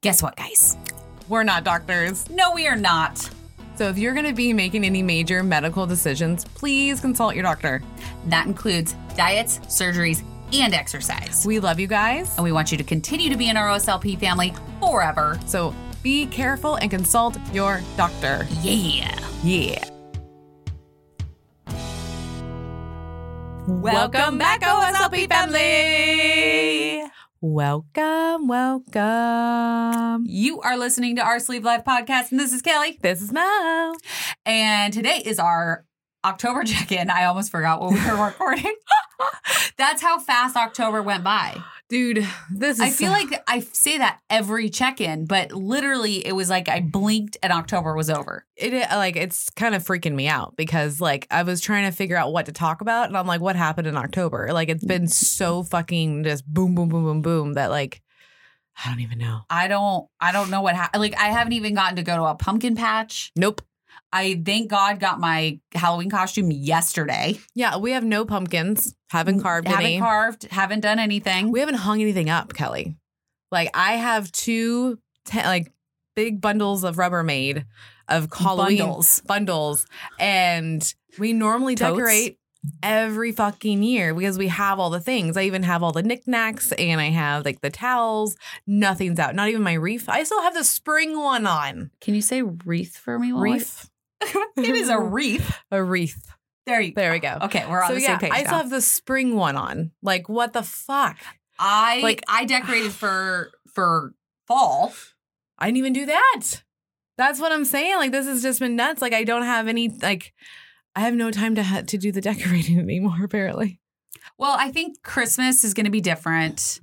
Guess what, guys? We're not doctors. No, we are not. So if you're going to be making any major medical decisions, please consult your doctor. That includes diets, surgeries, and exercise. We love you guys. And we want you to continue to be in our OSLP family forever. So be careful and consult your doctor. Yeah. Yeah. Welcome back, OSLP family. Welcome. You are listening to our Sleep Life podcast, and this is Kelly. This is Mo. And today is our October check-in. I almost forgot what we were recording. That's how fast October went by. Dude, I feel like I say that every check-in, but literally it was like I blinked and October was over. It's kind of freaking me out because I was trying to figure out what to talk about, and I'm like, what happened in October? It's been so fucking just boom, boom, boom, boom, boom that I don't even know. I don't know what happened. I haven't even gotten to go to a pumpkin patch. Nope. I thank God got my Halloween costume yesterday. Yeah, we have no pumpkins. Haven't carved any. Haven't done anything. We haven't hung anything up, Kelly. I have two big bundles of Rubbermaid of Halloween bundles, and we normally decorate every fucking year because we have all the things. I even have all the knickknacks, and I have the towels. Nothing's out. Not even my wreath. I still have the spring one on. Can you say wreath for me? Wreath. It is a wreath. A wreath. There we go. Okay, we're on the same page. I still have the spring one on. What the fuck? I decorated for fall. I didn't even do that. That's what I'm saying. This has just been nuts. I don't have any I have no time to do the decorating anymore, apparently. Well, I think Christmas is going to be different.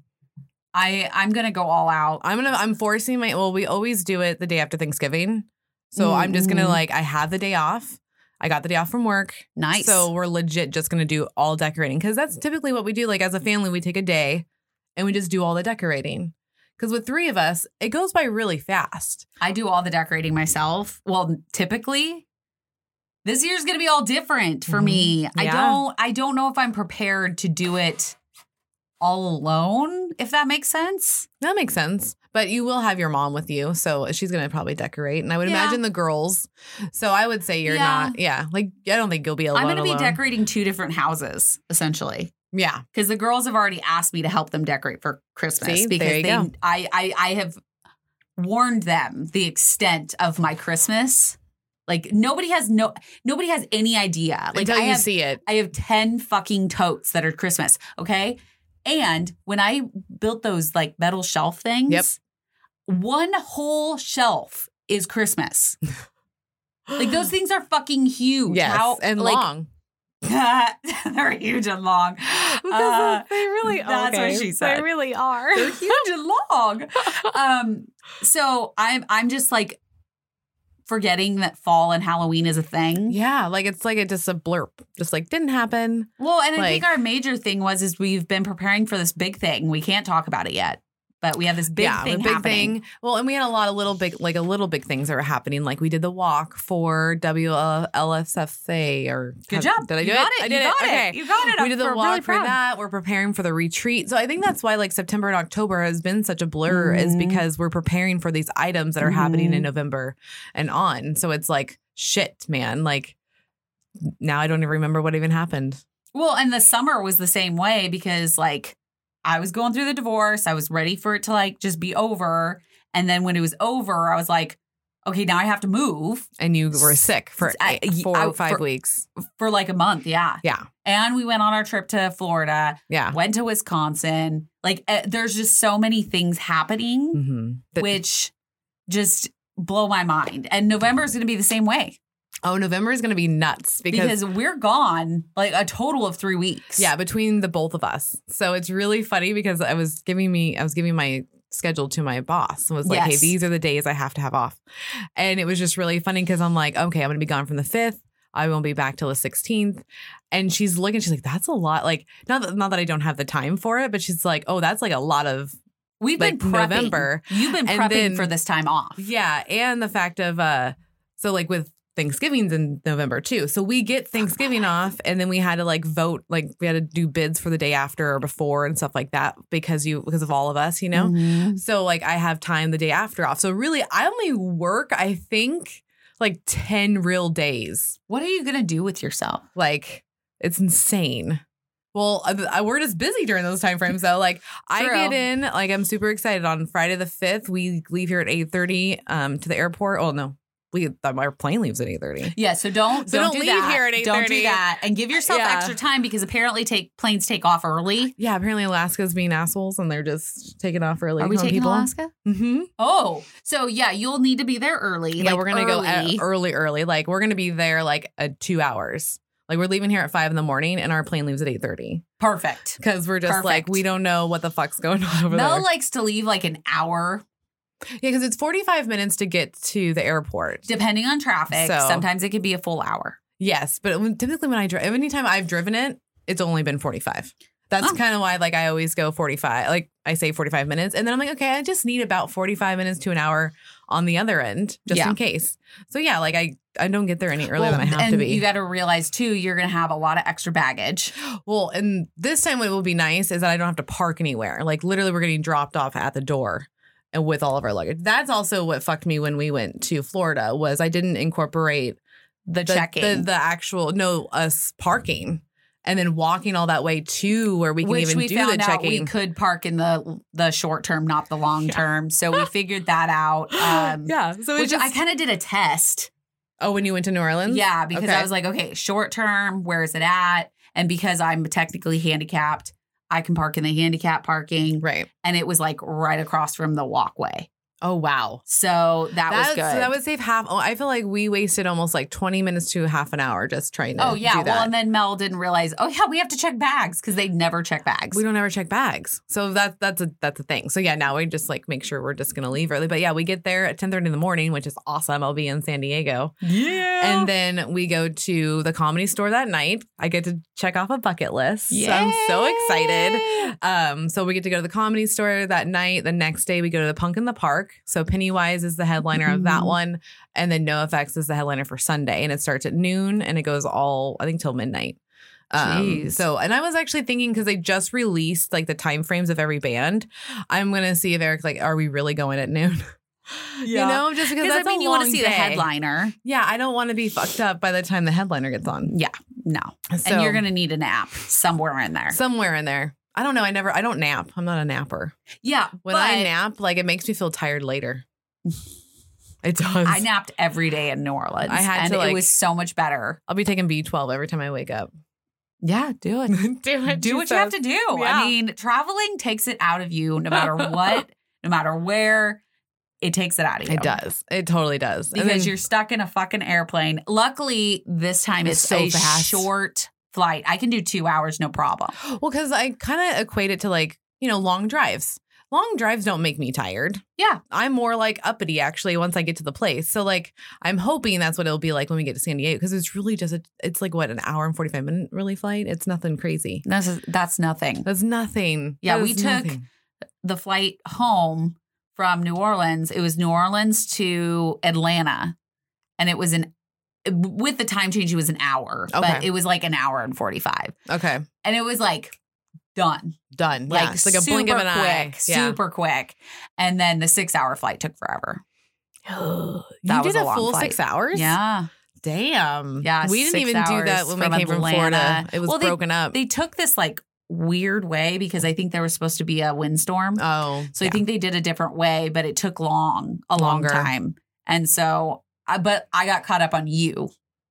I'm going to go all out. I'm forcing we always do it the day after Thanksgiving. So I'm just going to I have the day off. I got the day off from work. Nice. So we're legit just going to do all decorating because that's typically what we do. As a family, we take a day and we just do all the decorating. Because with three of us, it goes by really fast. I do all the decorating myself. Well, typically, this year's going to be all different for me. Yeah. I don't know if I'm prepared to do it all alone, if that makes sense. That makes sense. But you will have your mom with you, so she's going to probably decorate. And I would imagine the girls. So I would say you're not. Yeah. I don't think you'll be alone. I'm going to be decorating two different houses, essentially. Yeah. Because the girls have already asked me to help them decorate for Christmas. See, because there you go. I have warned them the extent of my Christmas. Nobody has any idea. Until you see it. I have 10 fucking totes that are Christmas. Okay. And when I built those metal shelf things, one whole shelf is Christmas. Those things are fucking huge. Yes, and long. They're huge and long. Because they really are. That's what she said. They really are. They're huge and long. So I'm just forgetting that fall and Halloween is a thing. Yeah, it's just a blurb. Just didn't happen. Well, and I think our major thing is we've been preparing for this big thing. We can't talk about it yet. But we have this big thing happening. Well, and we had a lot of little big things that were happening. We did the walk for WLSFA or good job. Did I do it? I did it. Okay. You got it. We did the walk for that. We're preparing for the retreat. So I think that's why September and October has been such a blur is because we're preparing for these items that are happening in November and on. So it's shit, man. Now I don't even remember what even happened. Well, and the summer was the same way because I was going through the divorce. I was ready for it to just be over. And then when it was over, I was okay, now I have to move. And you were sick for 4 or 5 weeks. For a month, yeah. Yeah. And we went on our trip to Florida. Yeah. Went to Wisconsin. There's just so many things happening, which just blow my mind. And November is going to be the same way. Oh, November is going to be nuts because we're gone a total of 3 weeks. Yeah, between the both of us. So it's really funny because I was giving my schedule to my boss and was hey, these are the days I have to have off. And it was just really funny because I'm okay, I'm going to be gone from the 5th. I won't be back till the 16th. And she's looking, she's that's a lot. Not that I don't have the time for it, but she's oh, that's a lot of We've been prepping. November. You've been prepping for this time off. Yeah. And the fact of, so with Thanksgiving's in November too. So we get Thanksgiving off, and then we had to like vote, like we had to do bids for the day after or before and stuff like that because of all of us, you know? Mm-hmm. So like I have time the day after off. So really I only work, I think, like 10 real days. What are you going to do with yourself? Like it's insane. Well, we're just busy during those time frames though. Like I get in, like I'm super excited on Friday the 5th. We leave here at 8:30 to the airport. Oh no. Our plane leaves at 8:30. Yeah, so don't leave that. here at 8:30. Don't do that, and give yourself extra time because apparently planes take off early. Yeah, apparently Alaska's being assholes and they're just taking off early. Are we taking Alaska? Mm-hmm. Oh, so yeah, you'll need to be there early. Yeah, we're gonna go early. Like we're gonna be there like 2 hours. Like we're leaving here at 5 a.m. and our plane leaves at 8:30. Perfect. Because we're just like we don't know what the fuck's going on over there. Mel likes to leave like an hour. Yeah, because it's 45 minutes to get to the airport. Depending on traffic. So, sometimes it could be a full hour. Yes, but typically when anytime I've driven it, it's only been 45. That's kind of why like I always go 45. Like I say 45 minutes. And then I'm like, okay, I just need about 45 minutes to an hour on the other end just in case. So yeah, like I don't get there any earlier than I have to be. And you got to realize too, you're going to have a lot of extra baggage. Well, and this time what will be nice is that I don't have to park anywhere. Like literally we're getting dropped off at the door. And with all of our luggage. That's also what fucked me when we went to Florida was I didn't incorporate the check-in. The actual, us parking and then walking all that way to where we can even do the check-in. Which we found out we could park in the short term, not the long term. So we figured that out. So which I kind of did a test. Oh, when you went to New Orleans? Yeah, because I was like, okay, short term, where is it at? And because I'm technically handicapped, I can park in the handicap parking. Right. And it was like right across from the walkway. Oh, wow. So that was good. So that would save I feel like we wasted almost like 20 minutes to half an hour just trying to do that. Well, and then Mel didn't realize, we have to check bags because they never check bags. We don't ever check bags. So that's a thing. So yeah, now we just like make sure we're just going to leave early. But yeah, we get there at 10:30 in the morning, which is awesome. I'll be in San Diego. Yeah. And then we go to the Comedy Store that night. I get to check off a bucket list. Yay! So I'm so excited. So we get to go to the Comedy Store that night. The next day we go to the Punk in the Park. So Pennywise is the headliner of that one. And then NoFX is the headliner for Sunday. And it starts at noon and it goes all, I think, till midnight. So, and I was actually thinking because they just released like the time frames of every band. I'm going to see if Eric, like, are we really going at noon? Yeah. You know, just because that's you want to see the headliner. Yeah, I don't want to be fucked up by the time the headliner gets on. Yeah, no. So, and you're going to need a nap somewhere in there. Somewhere in there. I don't know. I don't nap. I'm not a napper. Yeah. When I nap, like it makes me feel tired later. It does. I napped every day in New Orleans. I had to, it was so much better. I'll be taking B12 every time I wake up. Yeah, do it. Do what you have to do. Yeah. I mean, traveling takes it out of you no matter what, no matter where. It takes it out of you. It does. It totally does. Because you're stuck in a fucking airplane. Luckily, this time it's so fast. Short flight. I can do 2 hours, no problem. Well, because I kind of equate it to like, long drives. Long drives don't make me tired. Yeah. I'm more like uppity, actually, once I get to the place. So like, I'm hoping that's what it'll be like when we get to San Diego. Because it's really just, it's like, what, an hour and 45 minute really flight? It's nothing crazy. That's nothing. That's nothing. Yeah, we took the flight home from New Orleans. It was New Orleans to Atlanta. And it was with the time change, it was an hour. Okay. But it was like an hour and 45. Okay. And it was like done. Like, yeah, it's like a blink of an eye. Super quick. And then the 6-hour flight took forever. You did a full 6 hours? Yeah. Damn. Yeah. We didn't even do that when we came from Florida. It was broken up. They took this like weird way because I think there was supposed to be a windstorm. Oh. So I think they did a different way, but it took a long time. And so, but I got caught up on You.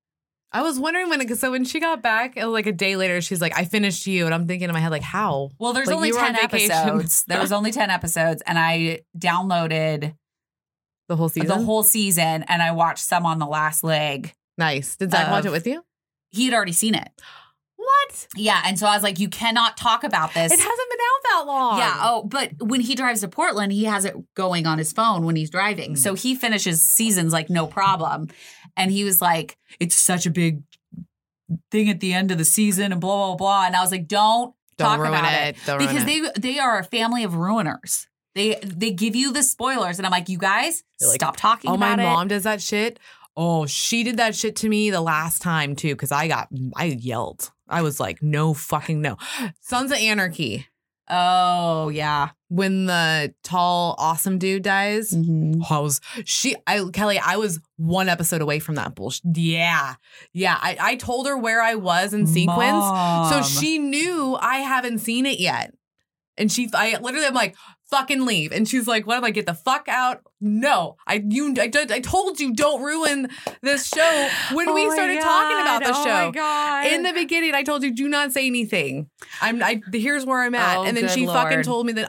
I was wondering when she got back, like a day later, she's like, I finished You. And I'm thinking in my head, like, how? Well, there's only 10 episodes. There was only 10 episodes. And I downloaded the whole season. And I watched some on the last leg. Nice. Did Zach watch it with you? He had already seen it. What? Yeah. And so I was like, you cannot talk about this. It hasn't been out that long. Yeah. Oh, but when he drives to Portland, he has it going on his phone when he's driving. So he finishes seasons like no problem. And he was like, it's such a big thing at the end of the season and blah, blah, blah. And I was like, don't talk about it. Because they are a family of ruiners. They give you the spoilers. And I'm like, you guys, stop talking about it. Oh, my mom does that shit Oh, she did that shit to me the last time too, because I yelled. I was like, no fucking no. Sons of Anarchy. Oh, yeah. When the tall, awesome dude dies. Mm-hmm. Kelly, I was one episode away from that bullshit. Yeah. Yeah. I told her where I was in sequence. Mom. So she knew I haven't seen it yet. And I'm like, fucking leave. And she's like, what am I, get the fuck out? No, I told you don't ruin this show. When we started talking about the show, my God. in the beginning, I told you, do not say anything. Here's where I'm at. And then she fucking told me that,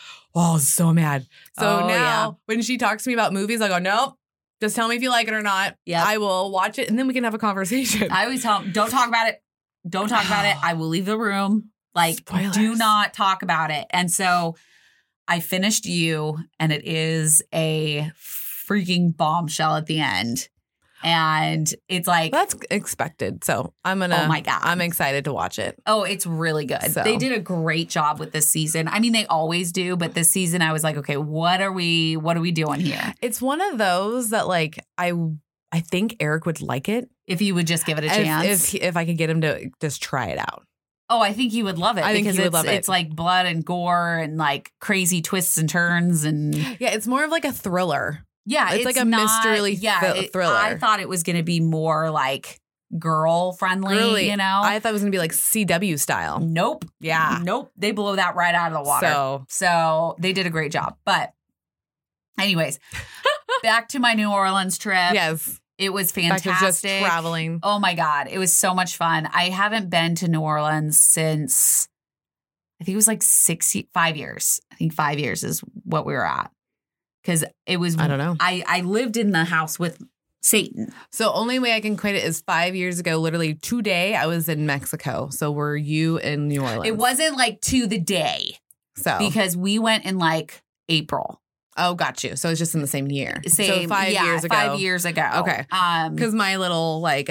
so mad. So now when she talks to me about movies, I go, nope. Just tell me if you like it or not. Yeah, I will watch it and then we can have a conversation. I always tell them, don't talk about it. Don't talk about it. I will leave the room. Like, Spoilers. Do not talk about it. And so I finished You, and it is a freaking bombshell at the end. And it's like, that's expected. So oh my God, I'm excited to watch it. Oh, it's really good. So. They did a great job with this season. I mean, they always do, but this season I was like, okay, what are we doing here? It's one of those that like, I think Eric would like it. If you would just give it a chance. If I could get him to just try it out. Oh, I think he would love it. I think he would love it. It's like blood and gore and like crazy twists and turns. And yeah, it's more of like a thriller. Yeah, it's like a mystery thriller. I thought it was going to be more like girl friendly, you know? I thought it was going to be like CW style. Nope. Yeah. Nope. They blow that right out of the water. So they did a great job. But anyways, back to my New Orleans trip. Yes. It was fantastic. Back to just traveling. Oh my God. It was so much fun. I haven't been to New Orleans since, I think it was like 5 years. I think 5 years is what we were at. Because it was, I don't know. I lived in the house with Satan. So only way I can equate it is 5 years ago, literally today, I was in Mexico. So were you in New Orleans? It wasn't like to the day. So. Because we went in like April. Oh, got you. So it's just in the same year. So 5 years ago. 5 years ago. Okay. Because my little like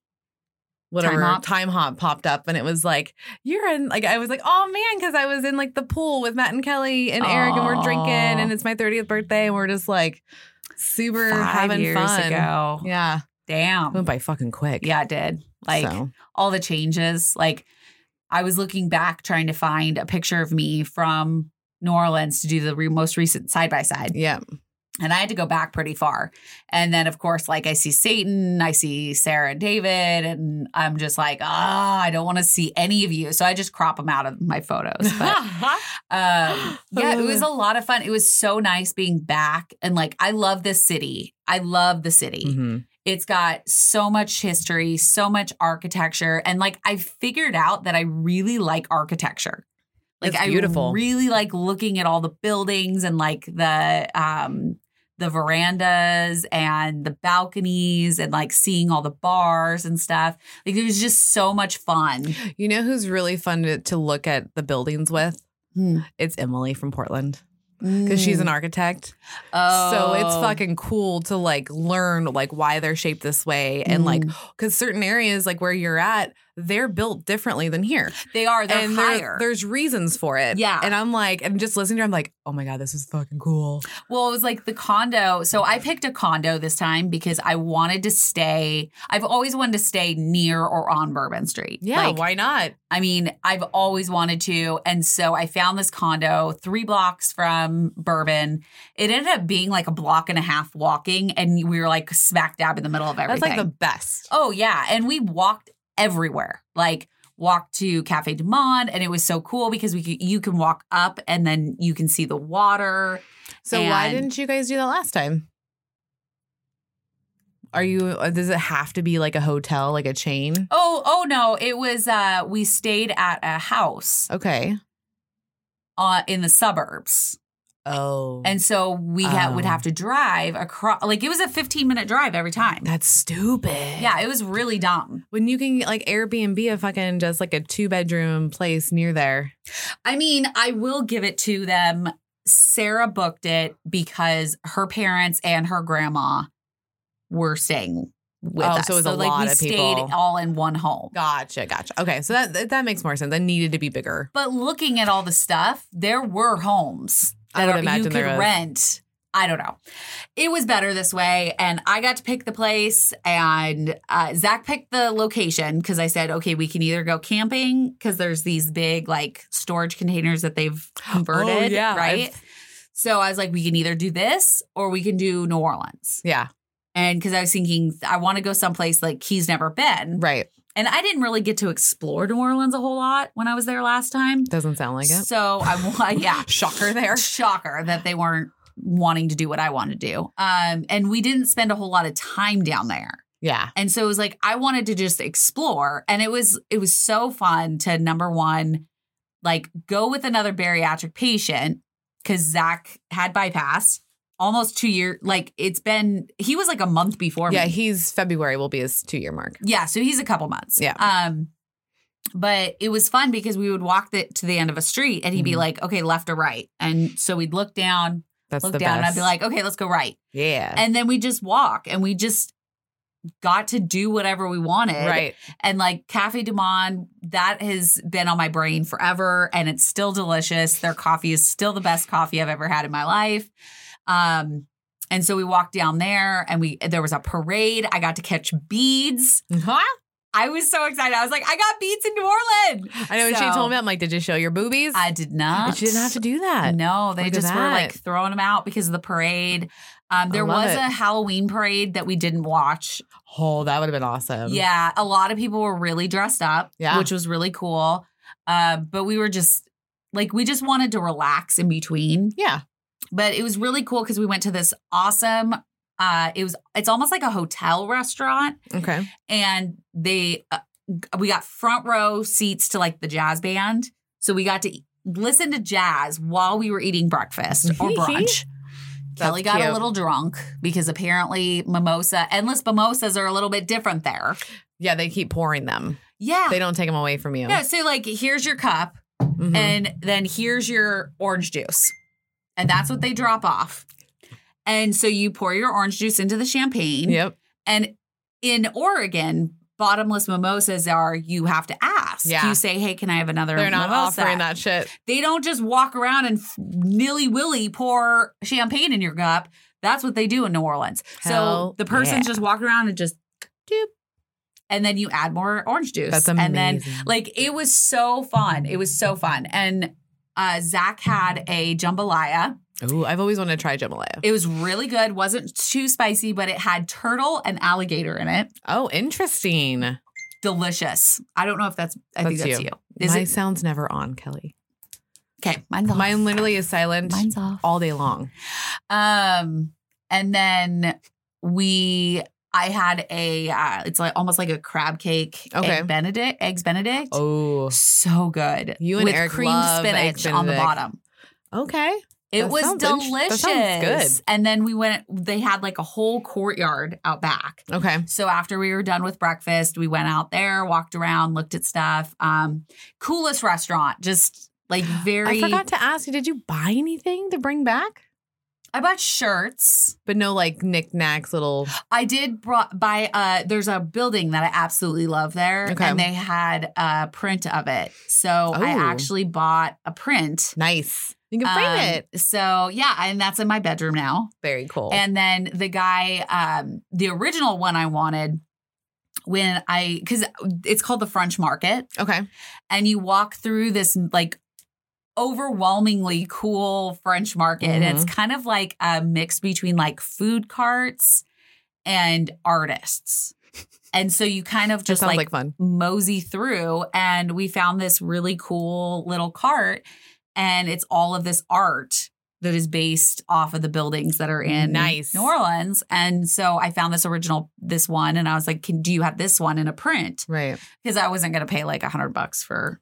time hop popped up and it was like, you're in, like, I was like, oh man, because I was in like the pool with Matt and Kelly and Eric and we're drinking and it's my 30th birthday and we're just like super having 5 years fun. Ago. Yeah. Damn. It went by fucking quick. Yeah, it did. Like all the changes. Like I was looking back trying to find a picture of me from New Orleans to do the most recent side-by-side. Yeah. And I had to go back pretty far. And then, of course, like I see Satan, I see Sarah and David, and I'm just like, I don't want to see any of you. So I just crop them out of my photos. But yeah, it was a lot of fun. It was so nice being back. And like, I love this city. I love the city. Mm-hmm. It's got so much history, so much architecture. And like, I figured out that I really like architecture. Like, it's beautiful. I really like looking at all the buildings and like the verandas and the balconies and like seeing all the bars and stuff. Like, it was just so much fun. You know who's really fun to look at the buildings with? It's Emily from Portland. Because she's an architect. Oh. So it's fucking cool to like learn like why they're shaped this way. And like, because certain areas like where you're at, they're built differently than here. They are. They're higher. There's reasons for it. Yeah. And I'm like, and just listening to her, I'm like, oh my God, this is fucking cool. Well, it was like the condo. So I picked a condo this time because I wanted to stay. I've always wanted to stay near or on Bourbon Street. Yeah, like, why not? I mean, I've always wanted to. And so I found this condo 3 blocks from Bourbon. It ended up being like a block and a half walking. And we were like smack dab in the middle of everything. That's like the best. Oh, yeah. And we walked everywhere. Like walked to Cafe Du Monde, and it was so cool because you can walk up and then you can see the water. So why didn't you guys do that last time? Does it have to be like a hotel, like a chain? Oh no, it was we stayed at a house. Okay. In the suburbs. Oh. And so we would have to drive across. Like, it was a 15-minute drive every time. That's stupid. Yeah, it was really dumb. When you can get like Airbnb a fucking just like a 2-bedroom place near there. I mean, I will give it to them. Sarah booked it because her parents and her grandma were staying with us. So it was a like lot we of people. stayed all in one home. Gotcha. Okay, so that makes more sense. That needed to be bigger. But looking at all the stuff, there were homes I would imagine you could rent I don't know. It was better this way. And I got to pick the place. And Zach picked the location because I said, okay, we can either go camping because there's these big like storage containers that they've converted. Oh, yeah. Right. So I was like, we can either do this or we can do New Orleans. Yeah. And because I was thinking, I want to go someplace like he's never been. Right. And I didn't really get to explore New Orleans a whole lot when I was there last time. Doesn't sound like it. So yeah. Shocker there. Shocker that they weren't wanting to do what I wanted to do. And we didn't spend a whole lot of time down there. Yeah. And so it was like, I wanted to just explore. And it was so fun to, number one, like go with another bariatric patient because Zach had bypass almost 2 years. Like he was like a month before me. Yeah, February will be his 2-year mark. Yeah. So he's a couple months. Yeah. But it was fun because we would walk to the end of a street and he'd be like, okay, left or right. And so we'd look down. That's look the down best. and I'd be like, okay, let's go right. Yeah. And then we just walk and we just got to do whatever we wanted. Right. And like Cafe Du Monde, that has been on my brain forever and it's still delicious. Their coffee is still the best coffee I've ever had in my life. And so we walked down there and there was a parade. I got to catch beads. Huh? I was so excited. I was like, I got beads in New Orleans. I know when she told me, I'm like, did you show your boobies? I did not. But you didn't have to do that. No, they just were like throwing them out because of the parade. There was a Halloween parade that we didn't watch. Oh, that would have been awesome. Yeah. A lot of people were really dressed up, which was really cool. But we were just like, we just wanted to relax in between. Yeah. But it was really cool because we went to this awesome it's almost like a hotel restaurant. Okay. And we got front row seats to like the jazz band. So we got to listen to jazz while we were eating breakfast or brunch. Kelly got a little drunk because apparently endless mimosas are a little bit different there. Yeah, they keep pouring them. Yeah. They don't take them away from you. Yeah, so like here's your cup and then here's your orange juice. And that's what they drop off. And so you pour your orange juice into the champagne. Yep. And in Oregon, bottomless mimosas you have to ask. Yeah. You say, hey, can I have another They're not mimosa? offering that shit. They don't just walk around and nilly-willy pour champagne in your cup. That's what they do in New Orleans. So the person's just walking around and just doop. And then you add more orange juice. That's amazing. And then like it was so fun. It was so fun. And Zach had a jambalaya. Ooh, I've always wanted to try jambalaya. It was really good. Wasn't too spicy, but it had turtle and alligator in it. Oh, interesting. Delicious. I don't know if I think that's you. My sound's never on, Kelly. Okay, mine's off. Mine literally is silent. Mine's off all day long. And then I had it's like almost like a crab cake. Okay. Eggs Benedict. Oh, so good. You and with Eric cream love spinach on the bottom. Okay. It was delicious. That sounds good. And then they had like a whole courtyard out back. Okay. So after we were done with breakfast, we went out there, walked around, looked at stuff. Coolest restaurant, just like very. I forgot to ask you, did you buy anything to bring back? I bought shirts. But no like knickknacks, little. I did buy, there's a building that I absolutely love there. Okay. And they had a print of it. So I actually bought a print. Nice. You can frame it. So yeah, and that's in my bedroom now. Very cool. And then the guy, the original one I wanted because it's called the French Market. Okay. And you walk through this like overwhelmingly cool French market. And it's kind of like a mix between like food carts and artists. And so you kind of just like fun. Mosey through. And we found this really cool little cart. And it's all of this art that is based off of the buildings that are in New Orleans. And so I found this one, and I was like, do you have this one in a print? Right. Because I wasn't going to pay like $100 for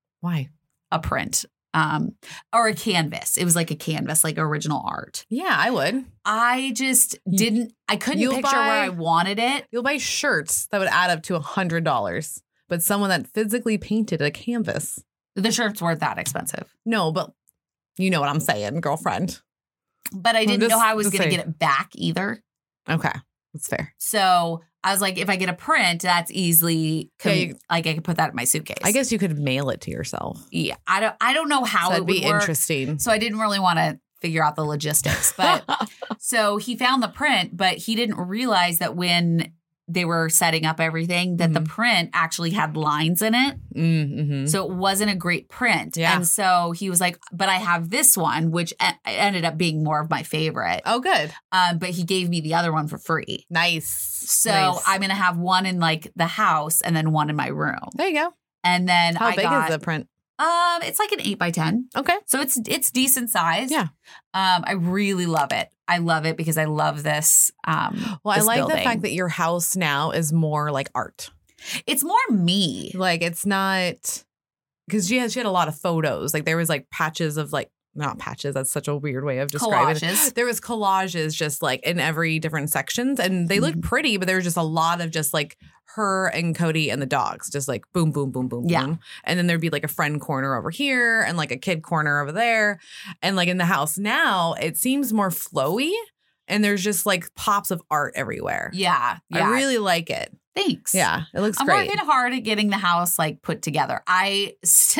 a print or a canvas. It was like a canvas, like original art. Yeah, I would. I just I couldn't picture where I wanted it. You'll buy shirts that would add up to $100, but someone that physically painted a canvas. The shirts weren't that expensive. No, but you know what I'm saying, girlfriend. But I didn't know how I was going to get it back either. Okay. That's fair. So I was like, if I get a print, that's easily, I could put that in my suitcase. I guess you could mail it to yourself. Yeah. I don't know how so it would be work. Interesting. So I didn't really want to figure out the logistics. But so he found the print, but he didn't realize that when they were setting up everything, that the print actually had lines in it. Mm-hmm. So it wasn't a great print. Yeah. And so he was like, but I have this one, which ended up being more of my favorite. Oh, good. But he gave me the other one for free. Nice. So I'm going to have one in like the house and then one in my room. There you go. And then How big is the print? It's like an 8x10. Okay. So it's decent size. Yeah. I really love it. I love it because I love this. Well, I like building. the fact that your house now is more like art. It's more me. Like it's not because she had a lot of photos. Like there was like patches of like not patches. That's such a weird way of describing it. There was collages just like in every different sections, and they looked pretty, but there was just a lot of just like her and Cody and the dogs, just like boom, boom, boom, boom, boom. And then there'd be like a friend corner over here and like a kid corner over there. And like in the house now, it seems more flowy and there's just like pops of art everywhere. Yeah. I really like it. Thanks. Yeah. It looks I'm great. working hard at getting the house like put together. I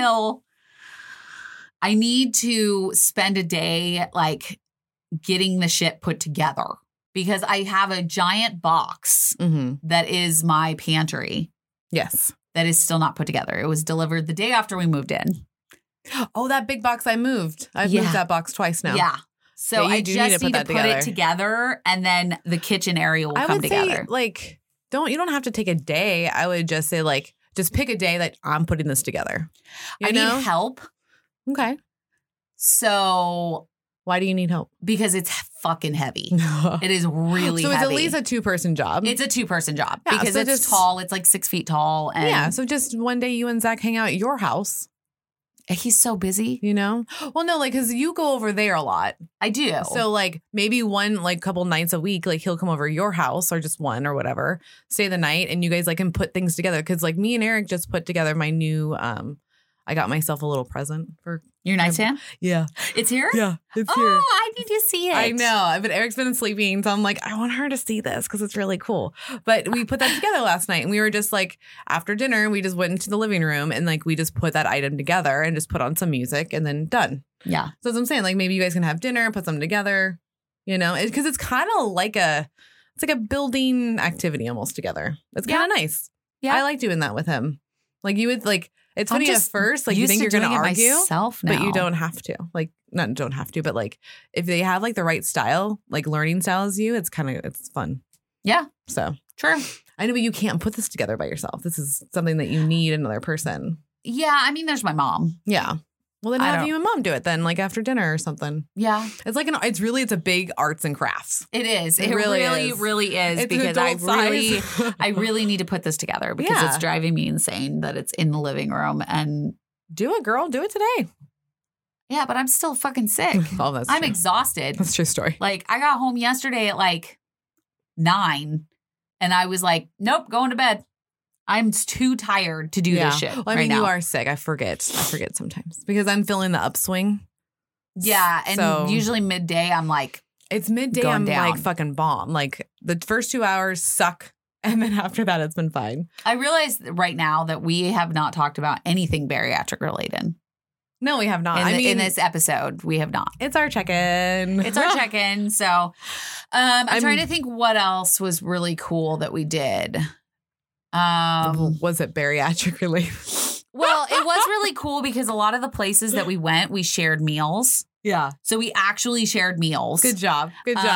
need to spend a day like getting the shit put together. Because I have a giant box that is my pantry. Yes. That is still not put together. It was delivered the day after we moved in. Oh, that big box I moved. I've moved that box twice now. Yeah. So I just need to put it together and then the kitchen area will come together. Say, like, you don't have to take a day. I would just say, like, just pick a day that I'm putting this together. I need help. Okay. So why do you need help? Because it's fucking heavy. It is really heavy. So it's at least a 2-person job. It's a 2-person job because it's tall. It's like 6 feet tall. And so just one day you and Zach hang out at your house. He's so busy. You know? Well, no, like, because you go over there a lot. I do. So, like, maybe one, like, couple nights a week, like, he'll come over your house or just one or whatever, stay the night, and you guys, like, can put things together. Because, like, me and Eric just put together my new, I got myself a little present for your nightstand. Yeah. It's here? Yeah, it's here. Oh, I need to see it. I know. But Eric's been sleeping. So I'm like, I want her to see this because it's really cool. But we put that together last night. And we were just like, after dinner, we just went into the living room and like we just put that item together and just put on some music and then done. Yeah. So that's what I'm saying. Like maybe you guys can have dinner, put something together, you know, because it's kind of like it's like a building activity almost together. It's kind of nice. Yeah. I like doing that with him. Like you would like, it's funny at first, like you think you're going to argue, but you don't have to. Like, not don't have to, but like if they have like the right style, like learning style as you, it's fun. Yeah. So true. I know, but you can't put this together by yourself. This is something that you need another person. Yeah. I mean, there's my mom. Yeah. Well, then have you and mom do it then, like after dinner or something. Yeah. It's like it's a big arts and crafts. It is. It really is. It's because I really need to put this together because it's driving me insane that it's in the living room. And do it, girl. Do it today. Yeah, but I'm still fucking sick. Oh, that's true. I'm exhausted. That's a true story. Like I got home yesterday at like 9 and I was like, nope, going to bed. I'm too tired to do this shit. Well, I mean, you are sick. I forget sometimes because I'm feeling the upswing. Yeah. And usually midday, I'm like, it's midday. I'm down. Like fucking bomb. Like the first 2 hours suck. And then after that, it's been fine. I realize right now that we have not talked about anything bariatric related. No, we have not. In this episode, we have not. It's our check-in. So I'm trying to think what else was really cool that we did. Was it bariatric related? Well, it was really cool because a lot of the places that we went, we shared meals. Yeah. So we actually shared meals. Good job.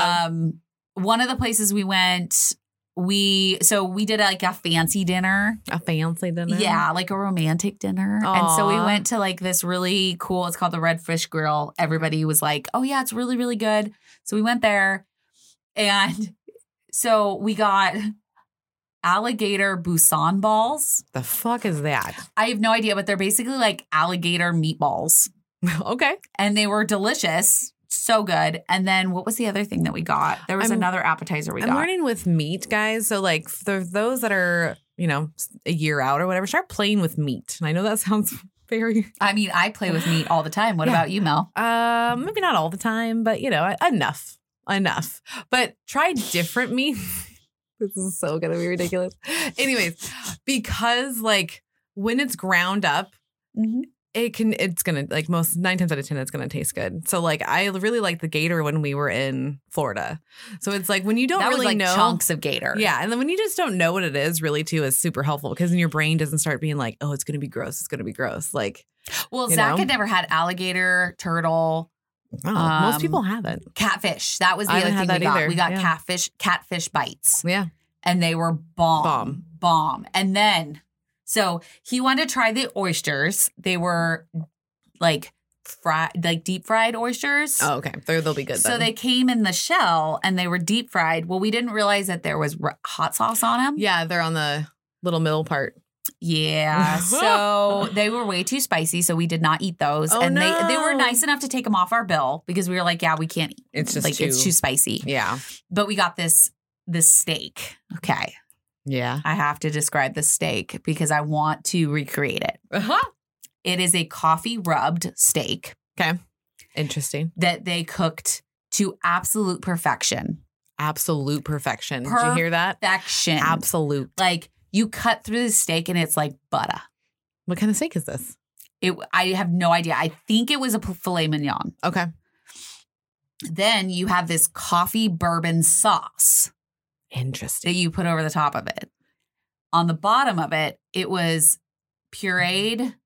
One of the places we went, we did like a fancy dinner. A fancy dinner? Yeah, like a romantic dinner. Aww. And so we went to like this really cool, it's called the Red Fish Grill. Everybody was like, oh yeah, it's really, really good. So we went there and so we got alligator Busan balls. The fuck is that? I have no idea, but they're basically like alligator meatballs. Okay. And they were delicious. So good. And then what was the other thing that we got? There was another appetizer we got. I'm learning with meat, guys. So like for those that are, you know, a year out or whatever, start playing with meat. And I know that sounds very... I mean, I play with meat all the time. What about you, Mel? Maybe not all the time, but you know, enough. But try different meat. This is so going to be ridiculous. Anyways, because like when it's ground up, it's going to, like, 9 times out of 10, it's going to taste good. So, like, I really like the gator when we were in Florida. So it's like when you don't really know. Chunks of gator. Yeah. And then when you just don't know what it is, really, too, is super helpful because then your brain doesn't start being like, oh, it's going to be gross. It's going to be gross. Like, well, Zach had never had alligator, turtle. Oh, most people haven't. Catfish. That was the other thing we got. Either. We got catfish bites. Yeah. And they were bomb. And then, so he wanted to try the oysters. They were like deep fried oysters. Oh, okay. They'll be good then. So they came in the shell and they were deep fried. Well, we didn't realize that there was hot sauce on them. Yeah, they're on the little middle part. Yeah. So they were way too spicy. So we did not eat those. Oh, and no. they were nice enough to take them off our bill because we were like, yeah, we can't eat. It's just it's too spicy. Yeah. But we got this steak. Okay. Yeah. I have to describe the steak because I want to recreate it. Uh-huh. It is a coffee rubbed steak. Okay. Interesting. That they cooked to absolute perfection. Absolute perfection. Did you hear that? Perfection. Absolute. Like you cut through the steak and it's like butter. What kind of steak is this? I have no idea. I think it was a filet mignon. Okay. Then you have this coffee bourbon sauce. Interesting. That you put over the top of it. On the bottom of it, it was pureed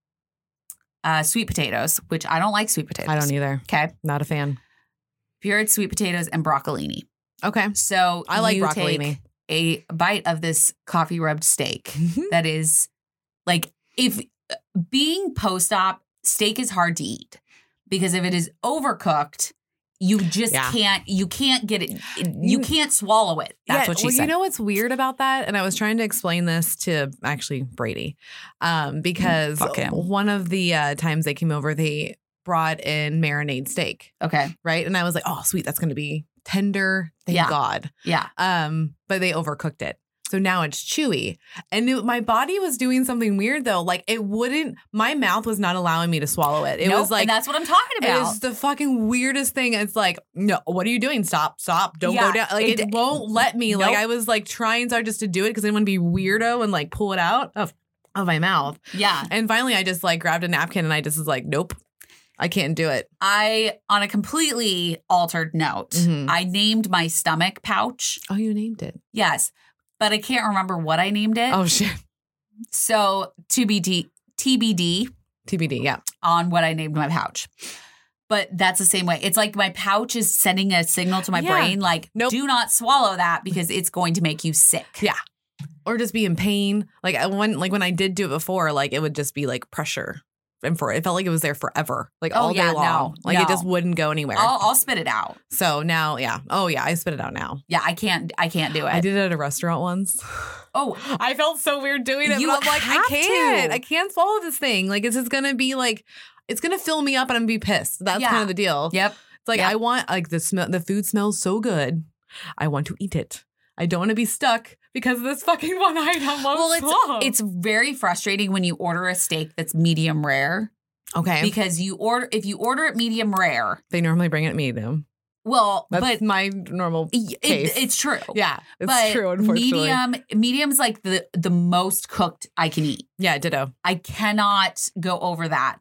sweet potatoes, which I don't like sweet potatoes. I don't either. Okay. Not a fan. Pureed sweet potatoes and broccolini. Okay. So I like broccolini. Take a bite of this coffee rubbed steak that is like, if being post-op, steak is hard to eat because if it is overcooked, you just can't get it. You can't swallow it. That's what she said. You know what's weird about that? And I was trying to explain this to actually Brady because one of the times they came over, they brought in marinade steak. Okay. Right. And I was like, oh, sweet. That's going to be tender. Thank God. Yeah. But they overcooked it. So now it's chewy. And my body was doing something weird, though. Like, my mouth was not allowing me to swallow it. It was like, and that's what I'm talking about. It is the fucking weirdest thing. It's like, no, what are you doing? Stop. Don't go down. Like, it won't let me. Nope. Like, I was like trying so hard just to do it because I didn't want to be weirdo and like pull it out of my mouth. Yeah. And finally, I just like grabbed a napkin and I just was like, nope. I can't do it. On a completely altered note, I named my stomach pouch. Oh, you named it? Yes. But I can't remember what I named it. Oh, shit. So TBD, yeah. On what I named my pouch. But that's the same way. It's like my pouch is sending a signal to my brain like, do not swallow that because it's going to make you sick. Yeah. Or just be in pain. Like when I did do it before, like it would just be like pressure. And it felt like it was there forever, like all day long. It just wouldn't go anywhere. I'll spit it out. So now, yeah. Oh yeah, I spit it out now. Yeah, I can't do it. I did it at a restaurant once. Oh, I felt so weird doing it. You but I'm like, I can't swallow this thing. Like, it's just gonna be like, it's gonna fill me up, and I'm gonna be pissed. That's kind of the deal. Yep. It's like I want like the food smells so good. I want to eat it. I don't want to be stuck because of this fucking one item. Well, it's very frustrating when you order a steak that's medium rare. Okay. Because if you order it medium rare, they normally bring it medium. Well, that's my normal case. It's true. Yeah, it's true. Unfortunately, medium's like the most cooked I can eat. Yeah, ditto. I cannot go over that.